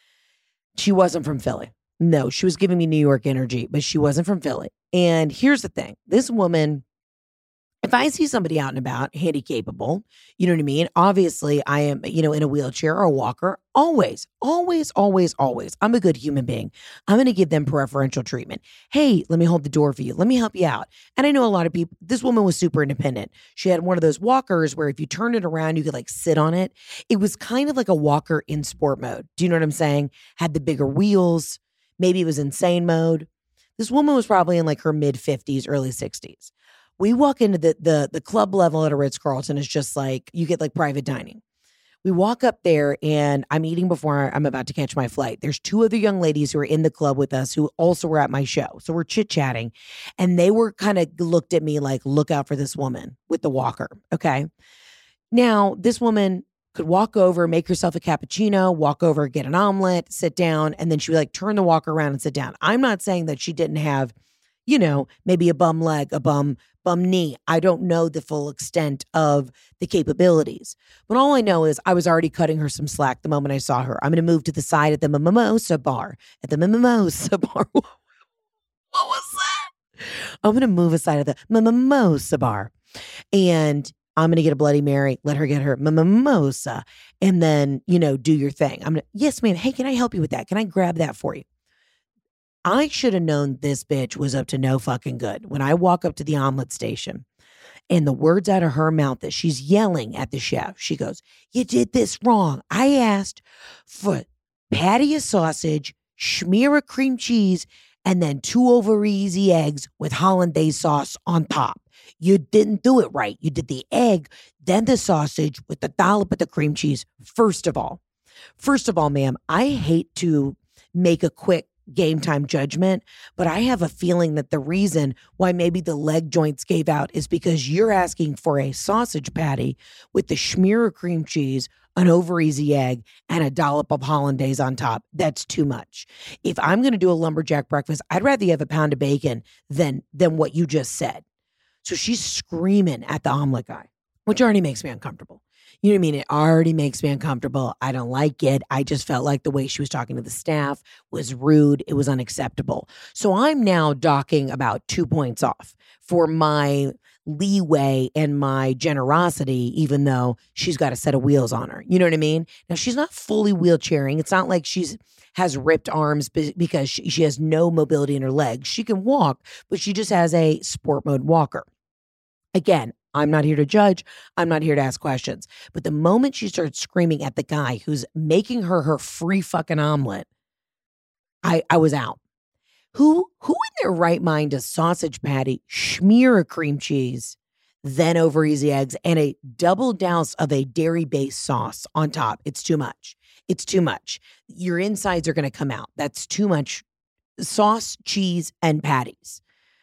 She wasn't from Philly. No, she was giving me New York energy, but she wasn't from Philly. And here's the thing. This woman, if I see somebody out and about, handy-capable, you know what I mean? Obviously, I am, you know, in a wheelchair or a walker. Always, always, always, always. I'm a good human being. I'm going to give them preferential treatment. Hey, let me hold the door for you. Let me help you out. And I know a lot of people, this woman was super independent. She had one of those walkers where if you turn it around, you could like sit on it. It was kind of like a walker in sport mode. Do you know what I'm saying? Had the bigger wheels. Maybe it was insane mode. This woman was probably in like her mid fifties, early sixties. We walk into the the the club level at a Ritz-Carlton. It's just like you get like private dining. We walk up there and I'm eating before I'm about to catch my flight. There's two other young ladies who are in the club with us who also were at my show. So we're chit-chatting and they were kind of looked at me like, look out for this woman with the walker. Okay. Now this woman could walk over, make herself a cappuccino, walk over, get an omelet, sit down, and then she would like turn the walker around and sit down. I'm not saying that she didn't have, you know, maybe a bum leg, a bum bum knee. I don't know the full extent of the capabilities. But all I know is I was already cutting her some slack the moment I saw her. I'm going to move to the side at the Mimosa bar. At the Mimosa bar. What was that? I'm going to move aside of the Mimosa bar. And I'm going to get a Bloody Mary, let her get her mimosa, and then, you know, do your thing. I'm going to, yes, ma'am. Hey, can I help you with that? Can I grab that for you? I should have known this bitch was up to no fucking good. When I walk up to the omelet station, And the words out of her mouth that she's yelling at the chef, she goes, "You did this wrong. I asked for patty of sausage, schmear of cream cheese, and then two over easy eggs with hollandaise sauce on top. You didn't do it right. You did the egg, then the sausage with the dollop of the cream cheese. First of all, first of all, ma'am, I hate to make a quick game time judgment, but I have a feeling that the reason why maybe the leg joints gave out is because you're asking for a sausage patty with the schmear of cream cheese, an over easy egg, and a dollop of hollandaise on top. That's too much. If I'm going to do a lumberjack breakfast, I'd rather you have a pound of bacon than than what you just said. So she's screaming at the omelet guy, which already makes me uncomfortable. You know what I mean? It already makes me uncomfortable. I don't like it. I just felt like the way she was talking to the staff was rude. It was unacceptable. So I'm now docking about two points off for my leeway and my generosity, even though she's got a set of wheels on her. You know what I mean? Now, she's not fully wheelchairing. It's not like she's has ripped arms because she, she has no mobility in her legs. She can walk, but she just has a sport mode walker. Again, I'm not here to judge. I'm not here to ask questions. But the moment she started screaming at the guy who's making her her free fucking omelet, I, I was out. Who who in their right mind does sausage patty, schmear of cream cheese, then over easy eggs, and a double douse of a dairy-based sauce on top? It's too much. It's too much. Your insides are going to come out. That's too much sauce, cheese, and patties.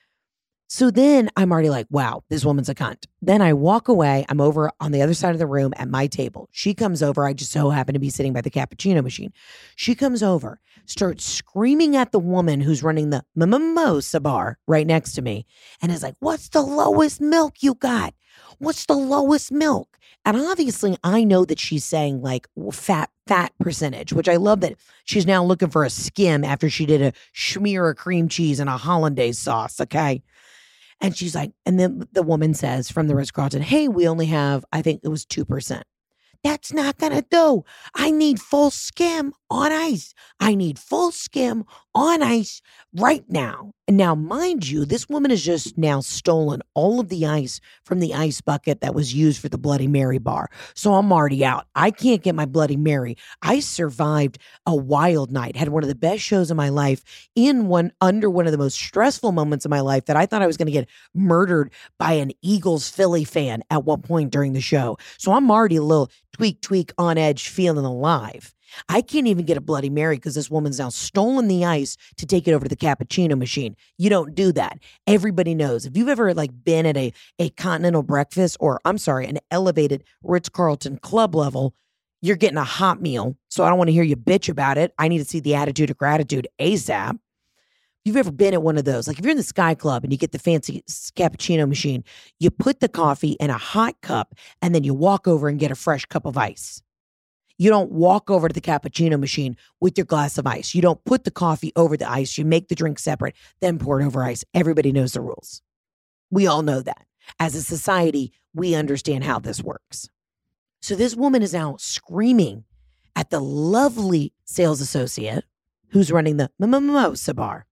So then I'm already like, wow, this woman's a cunt. Then I walk away. I'm over on the other side of the room at my table. She comes over. I just so happen to be sitting by the cappuccino machine. She comes over, starts screaming at the woman who's running the mimosa bar right next to me, and is like, what's the lowest milk you got? What's the lowest milk? And obviously I know that she's saying like fat, fat percentage, which I love that she's now looking for a skim after she did a schmear of cream cheese and a hollandaise sauce. Okay. And she's like, and then the woman says from the Ritz-Carlton, hey, we only have, I think it was two percent. That's not going to do. I need full skim on ice. I need full skim on ice right now. And now, mind you, this woman has just now stolen all of the ice from the ice bucket that was used for the Bloody Mary bar. So I'm already out. I can't get my Bloody Mary. I survived a wild night, had one of the best shows of my life in one under one of the most stressful moments of my life that I thought I was going to get murdered by an Eagles Philly fan at one point during the show. So I'm already a little tweak, tweak on edge, feeling alive. I can't even get a Bloody Mary because this woman's now stolen the ice to take it over to the cappuccino machine. You don't do that. Everybody knows. If you've ever like been at a, a continental breakfast or I'm sorry, an elevated Ritz-Carlton club level, you're getting a hot meal. So I don't want to hear you bitch about it. I need to see the attitude of gratitude ASAP. If you've ever been at one of those, like if you're in the Sky Club and you get the fancy cappuccino machine, you put the coffee in a hot cup and then you walk over and get a fresh cup of ice. You don't walk over to the cappuccino machine with your glass of ice. You don't put the coffee over the ice. You make the drink separate, then pour it over ice. Everybody knows the rules. We all know that. As a society, we understand how this works. So this woman is now screaming at the lovely sales associate who's running the mimosa bar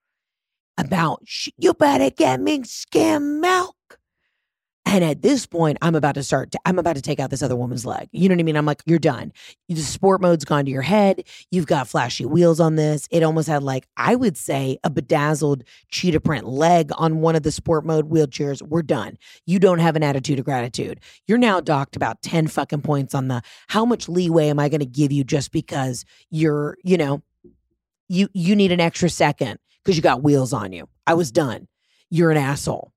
about, you better get me skim milk. And at this point, I'm about to start, to, I'm about to take out this other woman's leg. You know what I mean? I'm like, you're done. The sport mode's gone to your head. You've got flashy wheels on this. It almost had like, I would say a bedazzled cheetah print leg on one of the sport mode wheelchairs. We're done. You don't have an attitude of gratitude. You're now docked about ten fucking points on the, how much leeway am I going to give you just because you're, you know, you, you need an extra second because you got wheels on you. I was done. You're an asshole.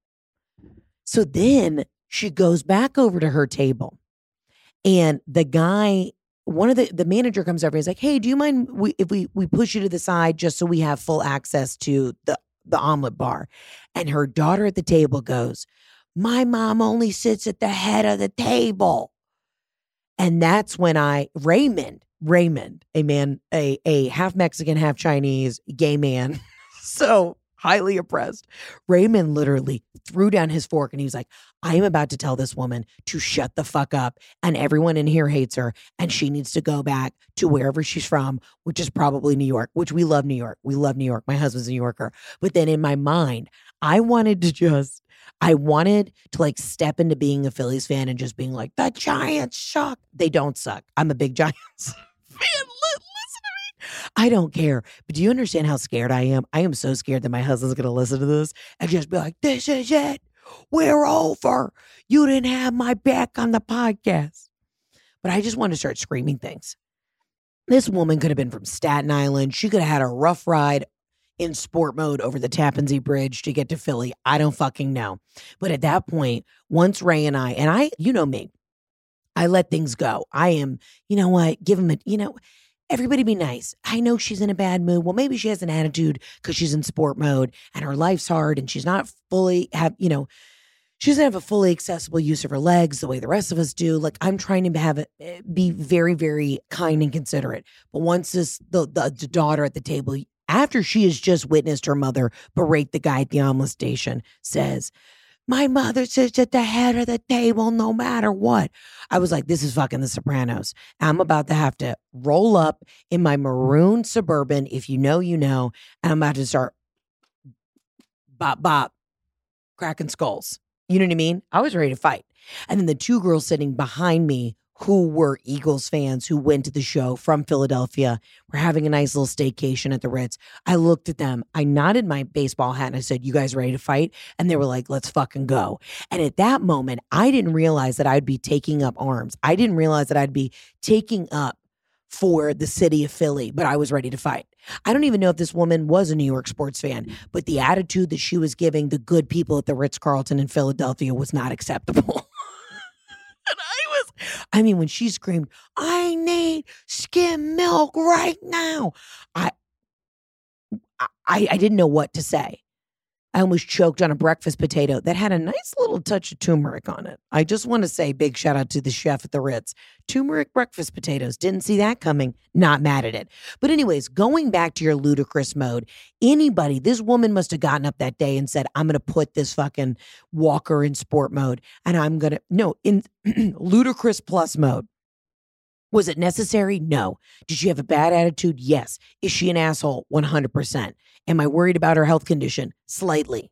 So then she goes back over to her table and the guy, one of the, the manager comes over and he's like, hey, do you mind we, if we, we push you to the side just so we have full access to the, the omelet bar? And her daughter at the table goes, my mom only sits at the head of the table. And that's when I, Raymond, Raymond, a man, a, a half Mexican, half Chinese gay man. So highly oppressed. Raymond literally threw down his fork and he was like, I am about to tell this woman to shut the fuck up, and everyone in here hates her, and she needs to go back to wherever she's from, which is probably New York, which we love New York. We love New York. My husband's a New Yorker. But then in my mind, I wanted to just, I wanted to like step into being a Phillies fan and just being like, the Giants suck. They don't suck. I'm a big Giants fan. Listen to me. I don't care. But do you understand how scared I am? I am so scared that my husband's going to listen to this and just be like, this is it. We're over. You didn't have my back on the podcast. But I just want to start screaming things. This woman could have been from Staten Island. She could have had a rough ride in sport mode over the Tappan Zee Bridge to get to Philly. I don't fucking know. But at that point, once Ray and I, and I, you know me, I let things go. I am, you know what, give him a, you know, everybody be nice. I know she's in a bad mood. Well, maybe she has an attitude because she's in sport mode and her life's hard and she's not fully have, you know, she doesn't have a fully accessible use of her legs the way the rest of us do. Like, I'm trying to have it be very, very kind and considerate. But once this, the, the, the daughter at the table, after she has just witnessed her mother berate the guy at the omelet station, says, my mother sits at the head of the table no matter what. I was like, this is fucking The Sopranos. I'm about to have to roll up in my maroon Suburban, if you know, you know, and I'm about to start bop, bop, cracking skulls. You know what I mean? I was ready to fight. And then the two girls sitting behind me who were Eagles fans who went to the show from Philadelphia were having a nice little staycation at the Ritz. I looked at them. I nodded my baseball hat and I said, you guys ready to fight? And they were like, let's fucking go. And at that moment, I didn't realize that I'd be taking up arms. I didn't realize that I'd be taking up for the city of Philly, but I was ready to fight. I don't even know if this woman was a New York sports fan, but the attitude that she was giving the good people at the Ritz-Carlton in Philadelphia was not acceptable. And I was, I mean, when she screamed, I need skim milk right now, I, I, I didn't know what to say. I almost choked on a breakfast potato that had a nice little touch of turmeric on it. I just want to say big shout out to the chef at the Ritz. Turmeric breakfast potatoes. Didn't see that coming. Not mad at it. But anyways, going back to your ludicrous mode, anybody, this woman must have gotten up that day and said, I'm going to put this fucking walker in sport mode. And I'm going to, no, in ludicrous plus mode. Was it necessary? No. Did she have a bad attitude? Yes. Is she an asshole? one hundred percent. Am I worried about her health condition? Slightly.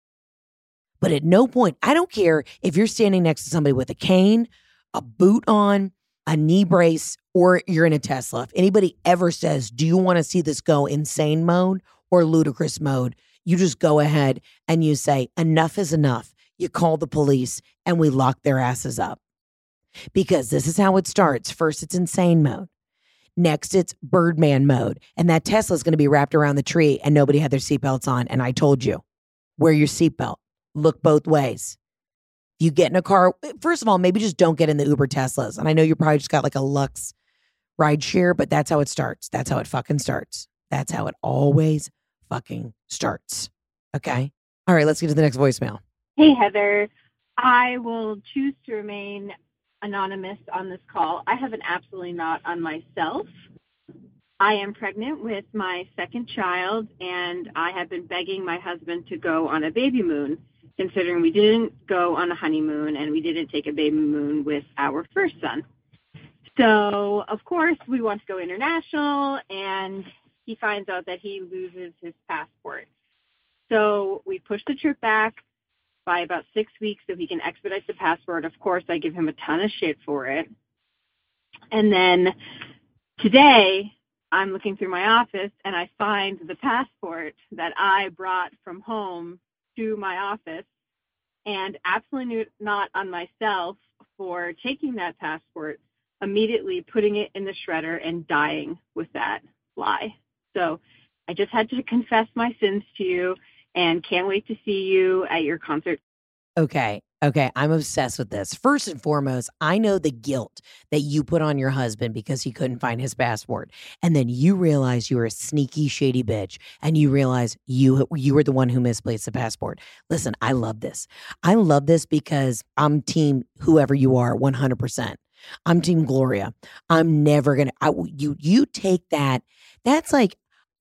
But at no point, I don't care if you're standing next to somebody with a cane, a boot on, a knee brace, or you're in a Tesla. If anybody ever says, do you want to see this go insane mode or ludicrous mode? You just go ahead and you say, enough is enough. You call the police and we lock their asses up. Because this is how it starts. First, it's insane mode. Next, it's Birdman mode. And that Tesla's going to be wrapped around the tree and nobody had their seatbelts on. And I told you, wear your seatbelt. Look both ways. You get in a car, first of all, maybe just don't get in the Uber Teslas. And I know you probably just got like a Lux ride share, but that's how it starts. That's how it fucking starts. That's how it always fucking starts. Okay? All right, let's get to the next voicemail.
Hey, Heather. I will choose to remain anonymous on this call. I have an absolutely not on myself. I am pregnant with my second child, and I have been begging my husband to go on a baby moon, considering we didn't go on a honeymoon and we didn't take a baby moon with our first son. So, of course, we want to go international, and he finds out that he loses his passport. So we push the trip back by about six weeks so he can expedite the passport. Of course, I give him a ton of shit for it. And then today, I'm looking through my office, and I find the passport that I brought from home to my office, and absolutely not on myself for taking that passport, immediately putting it in the shredder and dying with that lie. So I just had to confess my sins to you, and can't wait to see you at your concert.
Okay. Okay. I'm obsessed with this. First and foremost, I know the guilt that you put on your husband because he couldn't find his passport. And then you realize you were a sneaky, shady bitch. And you realize you, you were the one who misplaced the passport. Listen, I love this. I love this because I'm team whoever you are, one hundred percent. I'm team Gloria. I'm never going to, you, you take that. That's like,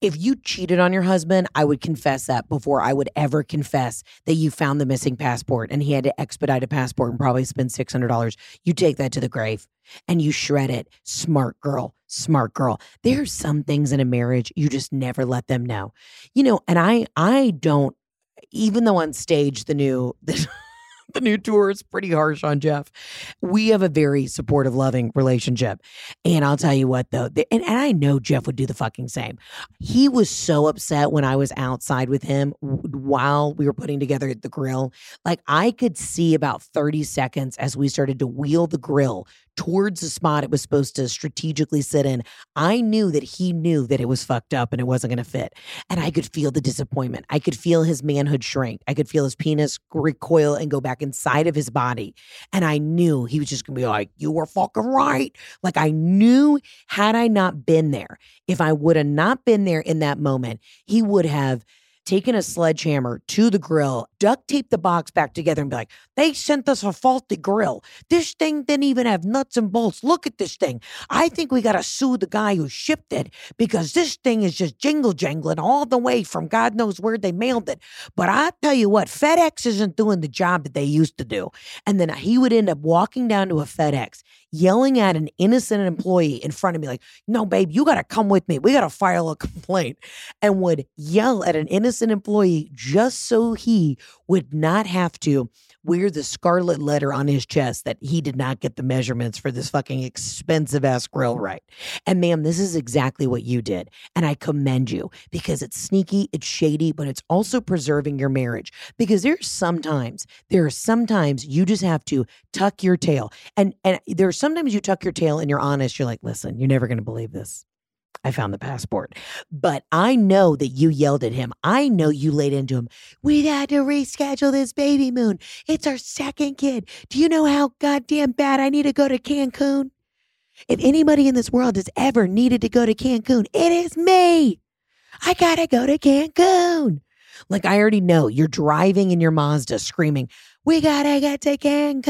If you cheated on your husband, I would confess that before I would ever confess that you found the missing passport and he had to expedite a passport and probably spend six hundred dollars. You take that to the grave and you shred it. Smart girl, smart girl. There are some things in a marriage you just never let them know. You know, and I I don't, even though on stage the new... The, The new tour is pretty harsh on Jeff. We have a very supportive, loving relationship. And I'll tell you what, though, the, and, and I know Jeff would do the fucking same. He was so upset when I was outside with him w- while we were putting together the grill. Like, I could see about thirty seconds as we started to wheel the grill towards the spot it was supposed to strategically sit in. I knew that he knew that it was fucked up and it wasn't going to fit. And I could feel the disappointment. I could feel his manhood shrink. I could feel his penis recoil and go back inside of his body. And I knew he was just going to be like, you were fucking right. Like, I knew, had I not been there, if I would have not been there in that moment, he would have taken a sledgehammer to the grill, duct taped the box back together and be like, they sent us a faulty grill. This thing didn't even have nuts and bolts. Look at this thing. I think we got to sue the guy who shipped it because this thing is just jingle jangling all the way from God knows where they mailed it. But I tell you what, FedEx isn't doing the job that they used to do. And then he would end up walking down to a FedEx, yelling at an innocent employee in front of me like, no, babe, you got to come with me. We got to file a complaint. And would yell at an innocent employee just so he would not have to wear the scarlet letter on his chest that he did not get the measurements for this fucking expensive ass grill right. And ma'am, this is exactly what you did. And I commend you because it's sneaky, it's shady, but it's also preserving your marriage. Because there's sometimes, there are sometimes you just have to tuck your tail. And, and there are sometimes you tuck your tail and you're honest. You're like, listen, you're never going to believe this. I found the passport. But I know that you yelled at him. I know you laid into him. We had to reschedule this baby moon. It's our second kid. Do you know how goddamn bad I need to go to Cancun? If anybody in this world has ever needed to go to Cancun, it is me. I gotta go to Cancun. Like, I already know you're driving in your Mazda screaming, we gotta get to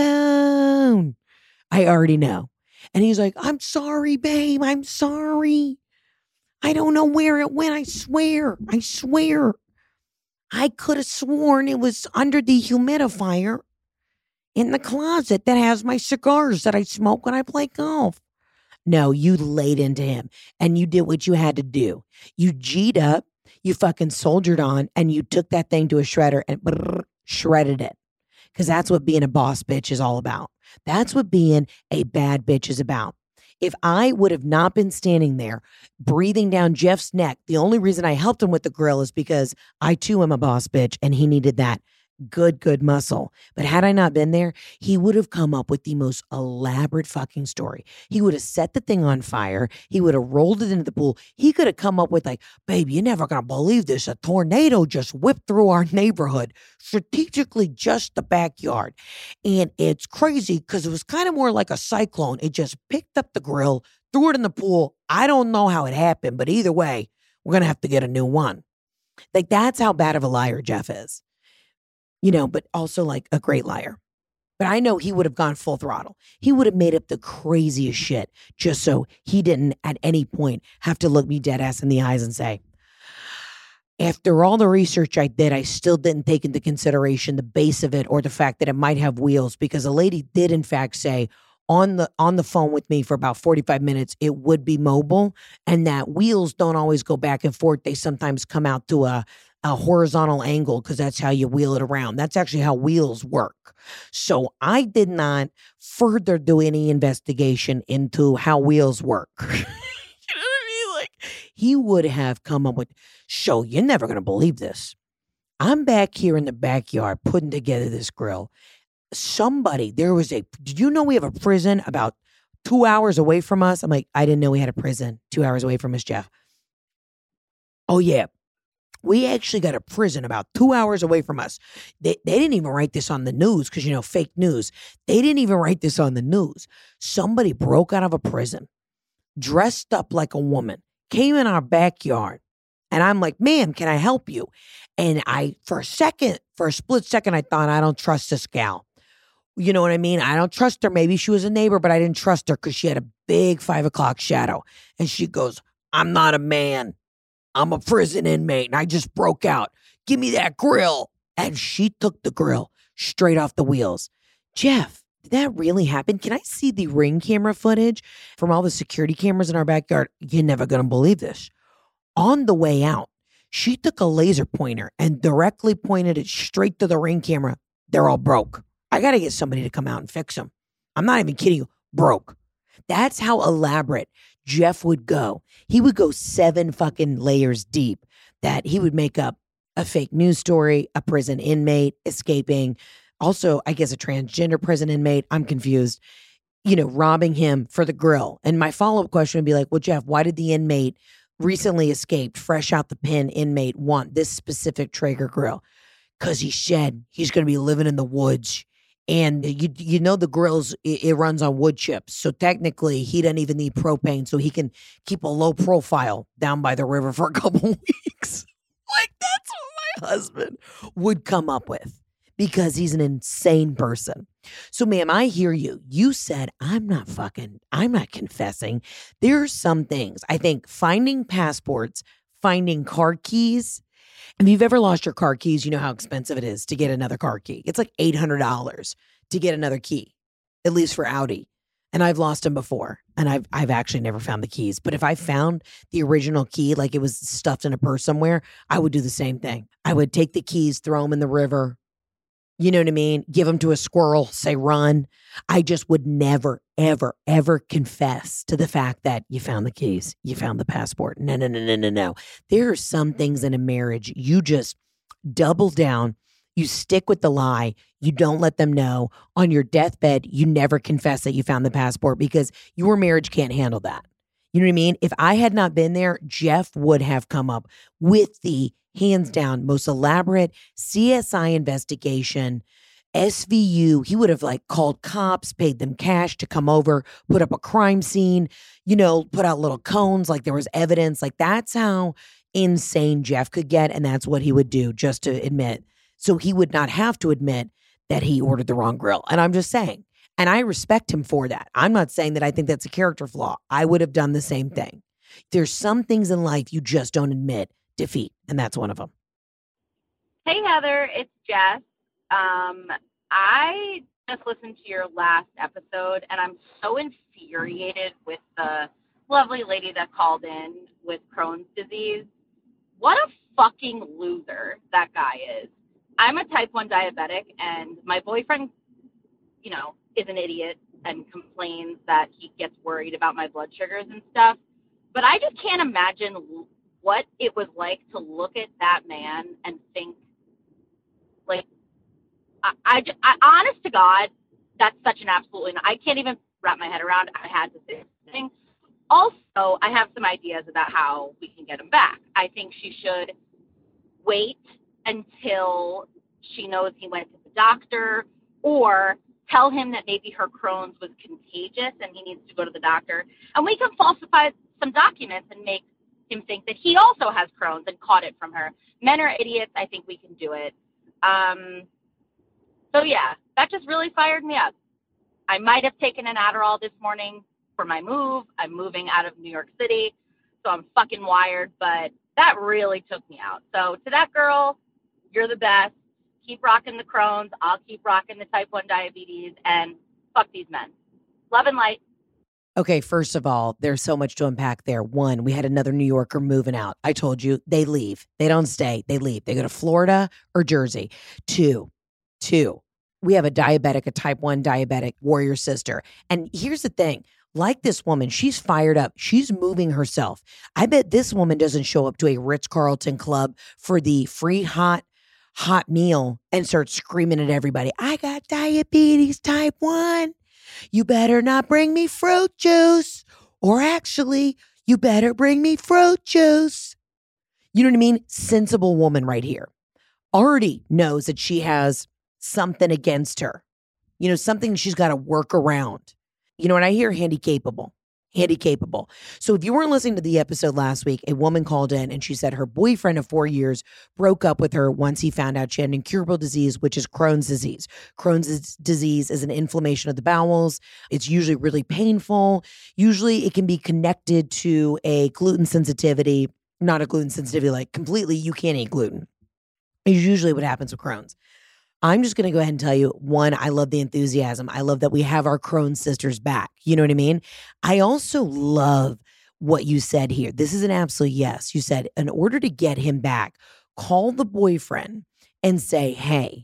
Cancun. I already know. And he's like, I'm sorry, babe. I'm sorry. I don't know where it went. I swear. I swear. I could have sworn it was under the humidifier in the closet that has my cigars that I smoke when I play golf. No, you laid into him and you did what you had to do. You G'd up, you fucking soldiered on, and you took that thing to a shredder and brrr, shredded it. Because that's what being a boss bitch is all about. That's what being a bad bitch is about. If I would have not been standing there breathing down Jeff's neck, the only reason I helped him with the grill is because I too am a boss bitch and he needed that good, good muscle. But had I not been there, he would have come up with the most elaborate fucking story. He would have set the thing on fire. He would have rolled it into the pool. He could have come up with like, babe, you're never going to believe this. A tornado just whipped through our neighborhood, strategically just the backyard. And it's crazy because it was kind of more like a cyclone. It just picked up the grill, threw it in the pool. I don't know how it happened, but either way, we're going to have to get a new one. Like, that's how bad of a liar Jeff is. You know, but also like a great liar. But I know he would have gone full throttle. He would have made up the craziest shit just so he didn't at any point have to look me dead ass in the eyes and say, after all the research I did, I still didn't take into consideration the base of it or the fact that it might have wheels, because a lady did in fact say on the on the phone with me for about forty-five minutes, it would be mobile and that wheels don't always go back and forth. They sometimes come out to a a horizontal angle because that's how you wheel it around. That's actually how wheels work. So I did not further do any investigation into how wheels work. You know what I mean? Like, he would have come up with, so you're never going to believe this. I'm back here in the backyard putting together this grill. Somebody, there was a, did you know we have a prison about two hours away from us? I'm like, I didn't know we had a prison two hours away from us, Jeff. Oh, yeah. We actually got a prison about two hours away from us. They, they didn't even write this on the news because, you know, fake news. They didn't even write this on the news. Somebody broke out of a prison, dressed up like a woman, came in our backyard. And I'm like, ma'am, can I help you? And I, for a second, for a split second, I thought, I don't trust this gal. You know what I mean? I don't trust her. Maybe she was a neighbor, but I didn't trust her because she had a big five o'clock shadow. And she goes, I'm not a man. I'm a prison inmate and I just broke out. Give me that grill. And she took the grill straight off the wheels. Jeff, did that really happen? Can I see the ring camera footage from all the security cameras in our backyard? You're never going to believe this. On the way out, she took a laser pointer and directly pointed it straight to the ring camera. They're all broke. I got to get somebody to come out and fix them. I'm not even kidding you. Broke. That's how elaborate Jeff would go. He would go seven fucking layers deep, that he would make up a fake news story, a prison inmate escaping, also, I guess, a transgender prison inmate. I'm confused. You know, robbing him for the grill. And my follow-up question would be like, well, Jeff, why did the inmate recently escaped, fresh out the pen inmate want this specific Traeger grill? Because he said he's going to be living in the woods. And you you know the grills, it, it runs on wood chips. So technically, he doesn't even need propane. So he can keep a low profile down by the river for a couple weeks. Like, that's what my husband would come up with. Because he's an insane person. So, ma'am, I hear you. You said, I'm not fucking, I'm not confessing. There are some things. I think finding passports, finding car keys. If you've ever lost your car keys, you know how expensive it is to get another car key. It's like eight hundred dollars to get another key, at least for Audi. And I've lost them before. And I've I've actually never found the keys. But if I found the original key, like it was stuffed in a purse somewhere, I would do the same thing. I would take the keys, throw them in the river. You know what I mean? Give them to a squirrel, say run. I just would never, ever, ever confess to the fact that you found the keys, you found the passport. No, no, no, no, no, no. There are some things in a marriage you just double down. You stick with the lie. You don't let them know. On your deathbed, you never confess that you found the passport because your marriage can't handle that. You know what I mean? If I had not been there, Jeff would have come up with the hands down most elaborate C S I investigation, S V U. He would have like called cops, paid them cash to come over, put up a crime scene, you know, put out little cones like there was evidence. Like that's how insane Jeff could get. And that's what he would do just to admit. So he would not have to admit that he ordered the wrong grill. And I'm just saying, and I respect him for that. I'm not saying that I think that's a character flaw. I would have done the same thing. There's some things in life you just don't admit defeat, and that's one of them.
Hey, Heather, it's Jess. Um, I just listened to your last episode, and I'm so infuriated with the lovely lady that called in with Crohn's disease. What a fucking loser that guy is. I'm a type one diabetic, and my boyfriend, you know, is an idiot and complains that he gets worried about my blood sugars and stuff. But I just can't imagine what it was like to look at that man and think, like, I, I, I honest to God, that's such an absolutely, I can't even wrap my head around. I had to say this thing. Also, I have some ideas about how we can get him back. I think she should wait until she knows he went to the doctor, or tell him that maybe her Crohn's was contagious and he needs to go to the doctor. And we can falsify some documents and make him think that he also has Crohn's and caught it from her. Men are idiots. I think we can do it. Um, so yeah, that just really fired me up. I might have taken an Adderall this morning for my move. I'm moving out of New York City, so I'm fucking wired, but that really took me out. So to that girl, you're the best. Keep rocking the Crohn's. I'll keep rocking the type one diabetes, and fuck these men. Love and light.
Okay, first of all, there's so much to unpack there. One, we had another New Yorker moving out. I told you, they leave. They don't stay. They leave. They go to Florida or Jersey. Two, two, we have a diabetic, a type one diabetic warrior sister. And here's the thing. Like this woman, she's fired up. She's moving herself. I bet this woman doesn't show up to a Ritz-Carlton club for the free hot, hot meal and start screaming at everybody, I got diabetes type one. You better not bring me fruit juice. Or actually, you better bring me fruit juice. You know what I mean? Sensible woman right here. Already knows that she has something against her. You know, something she's got to work around. You know what I hear? Handy capable. Handy capable. So if you weren't listening to the episode last week, a woman called in and she said her boyfriend of four years broke up with her once he found out she had an incurable disease, which is Crohn's disease. Crohn's disease is an inflammation of the bowels. It's usually really painful. Usually it can be connected to a gluten sensitivity. not a gluten sensitivity, like completely you can't eat gluten. Is usually what happens with Crohn's. I'm just going to go ahead and tell you, one, I love the enthusiasm. I love that we have our Crohn's sisters back. You know what I mean? I also love what you said here. This is an absolute yes. You said, in order to get him back, call the boyfriend and say, hey,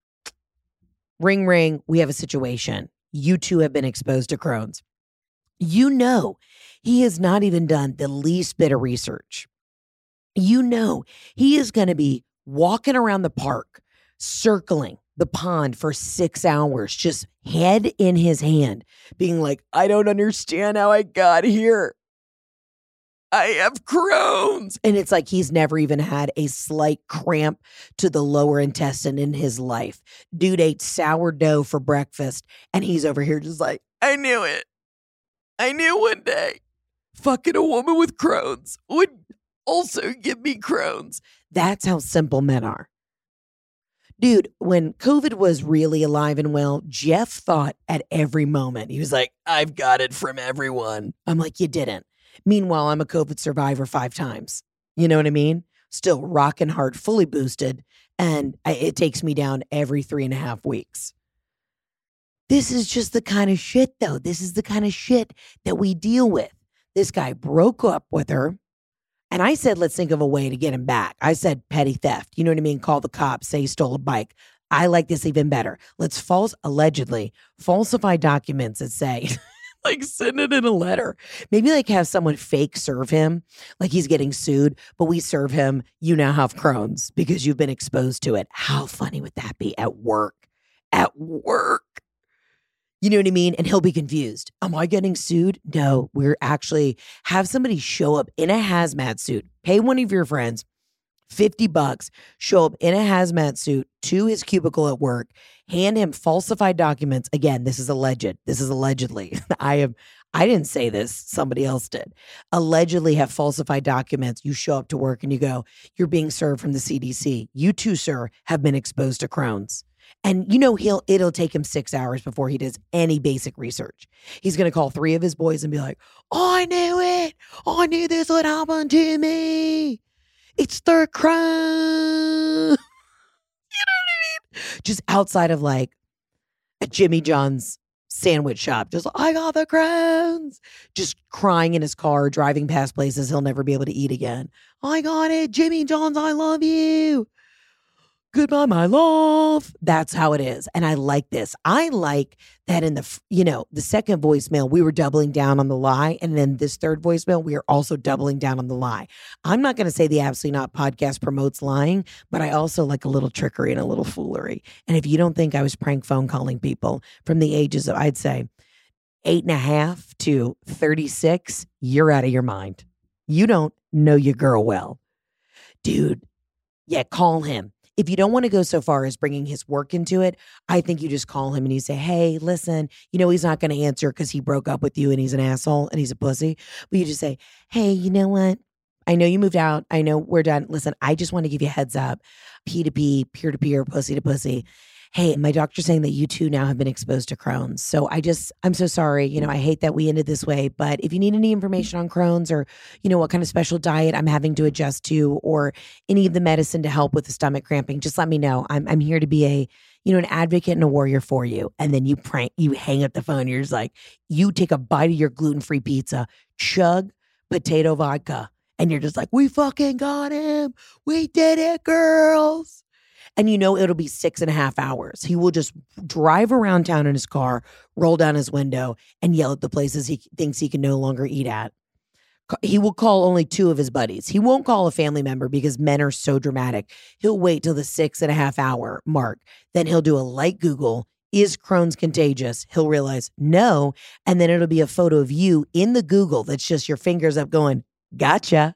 ring, ring, we have a situation. You two have been exposed to Crohn's. You know, he has not even done the least bit of research. You know, he is going to be walking around the park, circling the pond for six hours, just head in his hand, being like, I don't understand how I got here. I have Crohn's. And it's like he's never even had a slight cramp to the lower intestine in his life. Dude ate sourdough for breakfast, and he's over here just like, I knew it. I knew one day fucking a woman with Crohn's would also give me Crohn's. That's how simple men are. Dude, when COVID was really alive and well, Jeff thought at every moment, he was like, I've got it from everyone. I'm like, you didn't. Meanwhile, I'm a COVID survivor five times. You know what I mean? Still rocking hard, fully boosted. And I, it takes me down every three and a half weeks. This is just the kind of shit, though. This is the kind of shit that we deal with. This guy broke up with her. And I said, let's think of a way to get him back. I said petty theft. You know what I mean? Call the cops, say he stole a bike. I like this even better. Let's false, allegedly, falsify documents that say, like send it in a letter. Maybe like have someone fake serve him, like he's getting sued, but we serve him, you now have Crohn's because you've been exposed to it. How funny would that be at work? At work. You know what I mean? And he'll be confused. Am I getting sued? No, we're actually have somebody show up in a hazmat suit, pay one of your friends fifty bucks, show up in a hazmat suit to his cubicle at work, hand him falsified documents. Again, this is alleged. This is allegedly. I have, I didn't say this. Somebody else did. Allegedly have falsified documents. You show up to work and you go, you're being served from the C D C. You too, sir, have been exposed to Crohn's. And you know, he'll, it'll take him six hours before he does any basic research. He's going to call three of his boys and be like, oh, I knew it. Oh, I knew this would happen to me. It's their Crohn's. You know what I mean? Just outside of like a Jimmy John's sandwich shop. Just, I got the Crohn's. Just crying in his car, driving past places he'll never be able to eat again. I got it. Jimmy John's, I love you. Goodbye, my love. That's how it is. And I like this. I like that in the, you know, the second voicemail, we were doubling down on the lie. And then this third voicemail, we are also doubling down on the lie. I'm not going to say the Absolutely Not podcast promotes lying, but I also like a little trickery and a little foolery. And if you don't think I was prank phone calling people from the ages of, I'd say, eight and a half to thirty-six, you're out of your mind. You don't know your girl well. Dude, yeah, call him. If you don't want to go so far as bringing his work into it, I think you just call him and you say, hey, listen, you know, he's not going to answer because he broke up with you and he's an asshole and he's a pussy. But you just say, hey, you know what? I know you moved out. I know we're done. Listen, I just want to give you a heads up. P to P, peer to peer, pussy to pussy. Hey, my doctor's saying that you two now have been exposed to Crohn's. So I just, I'm so sorry. You know, I hate that we ended this way, but if you need any information on Crohn's or, you know, what kind of special diet I'm having to adjust to or any of the medicine to help with the stomach cramping, just let me know. I'm I'm here to be a, you know, an advocate and a warrior for you. And then you prank, you hang up the phone. You're just like, you take a bite of your gluten-free pizza, chug potato vodka. And you're just like, we fucking got him. We did it, girls. And you know it'll be six and a half hours. He will just drive around town in his car, roll down his window, and yell at the places he thinks he can no longer eat at. He will call only two of his buddies. He won't call a family member because men are so dramatic. He'll wait till the six and a half hour mark. Then he'll do a light Google. Is Crohn's contagious? He'll realize no. And then it'll be a photo of you in the Google that's just your fingers up going, gotcha.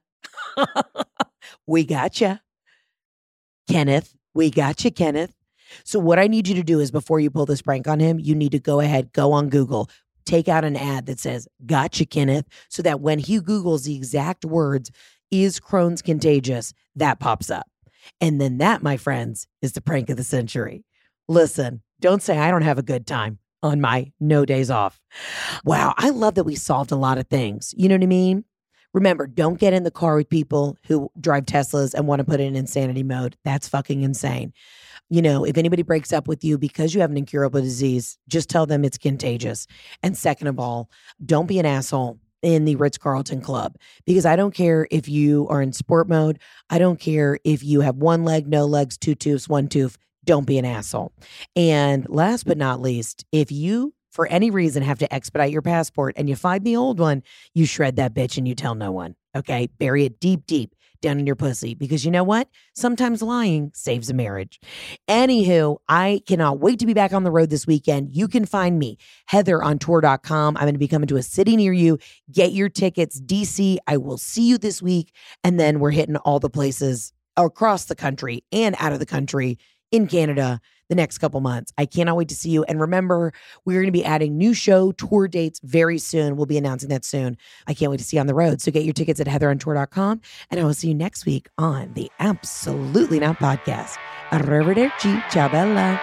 We gotcha. Kenneth. We got you, Kenneth. So what I need you to do is before you pull this prank on him, you need to go ahead, go on Google, take out an ad that says, gotcha, Kenneth, so that when he Googles the exact words, is Crohn's contagious, that pops up. And then that, my friends, is the prank of the century. Listen, don't say I don't have a good time on my no days off. Wow, I love that we solved a lot of things. You know what I mean? Remember, don't get in the car with people who drive Teslas and want to put it in insanity mode. That's fucking insane. You know, if anybody breaks up with you because you have an incurable disease, just tell them it's contagious. And second of all, don't be an asshole in the Ritz-Carlton Club, because I don't care if you are in sport mode. I don't care if you have one leg, no legs, two tooths, one tooth. Don't be an asshole. And last but not least, if you for any reason have to expedite your passport and you find the old one, you shred that bitch and you tell no one. Okay? Bury it deep, deep down in your pussy, because you know what? Sometimes lying saves a marriage. Anywho, I cannot wait to be back on the road this weekend. You can find me, heather on tour dot com. I'm going to be coming to a city near you. Get your tickets. D C, I will see you this week. And then we're hitting all the places across the country and out of the country in Canada the next couple months. I cannot wait to see you. And remember, we're going to be adding new show tour dates very soon. We'll be announcing that soon. I can't wait to see you on the road. So get your tickets at heather on tour dot com. And I will see you next week on the Absolutely Not Podcast. Arrivederci. Ciao, bella.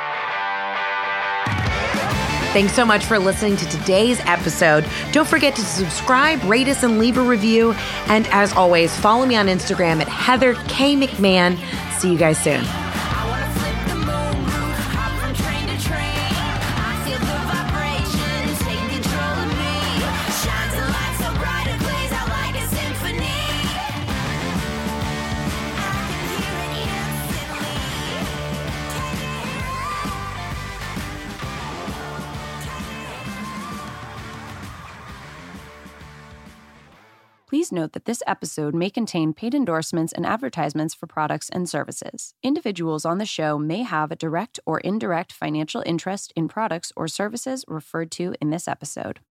Thanks so much for listening to today's episode. Don't forget to subscribe, rate us, and leave a review. And as always, follow me on Instagram at Heather K. McMahon. See you guys soon.
Please note that this episode may contain paid endorsements and advertisements for products and services. Individuals on the show may have a direct or indirect financial interest in products or services referred to in this episode.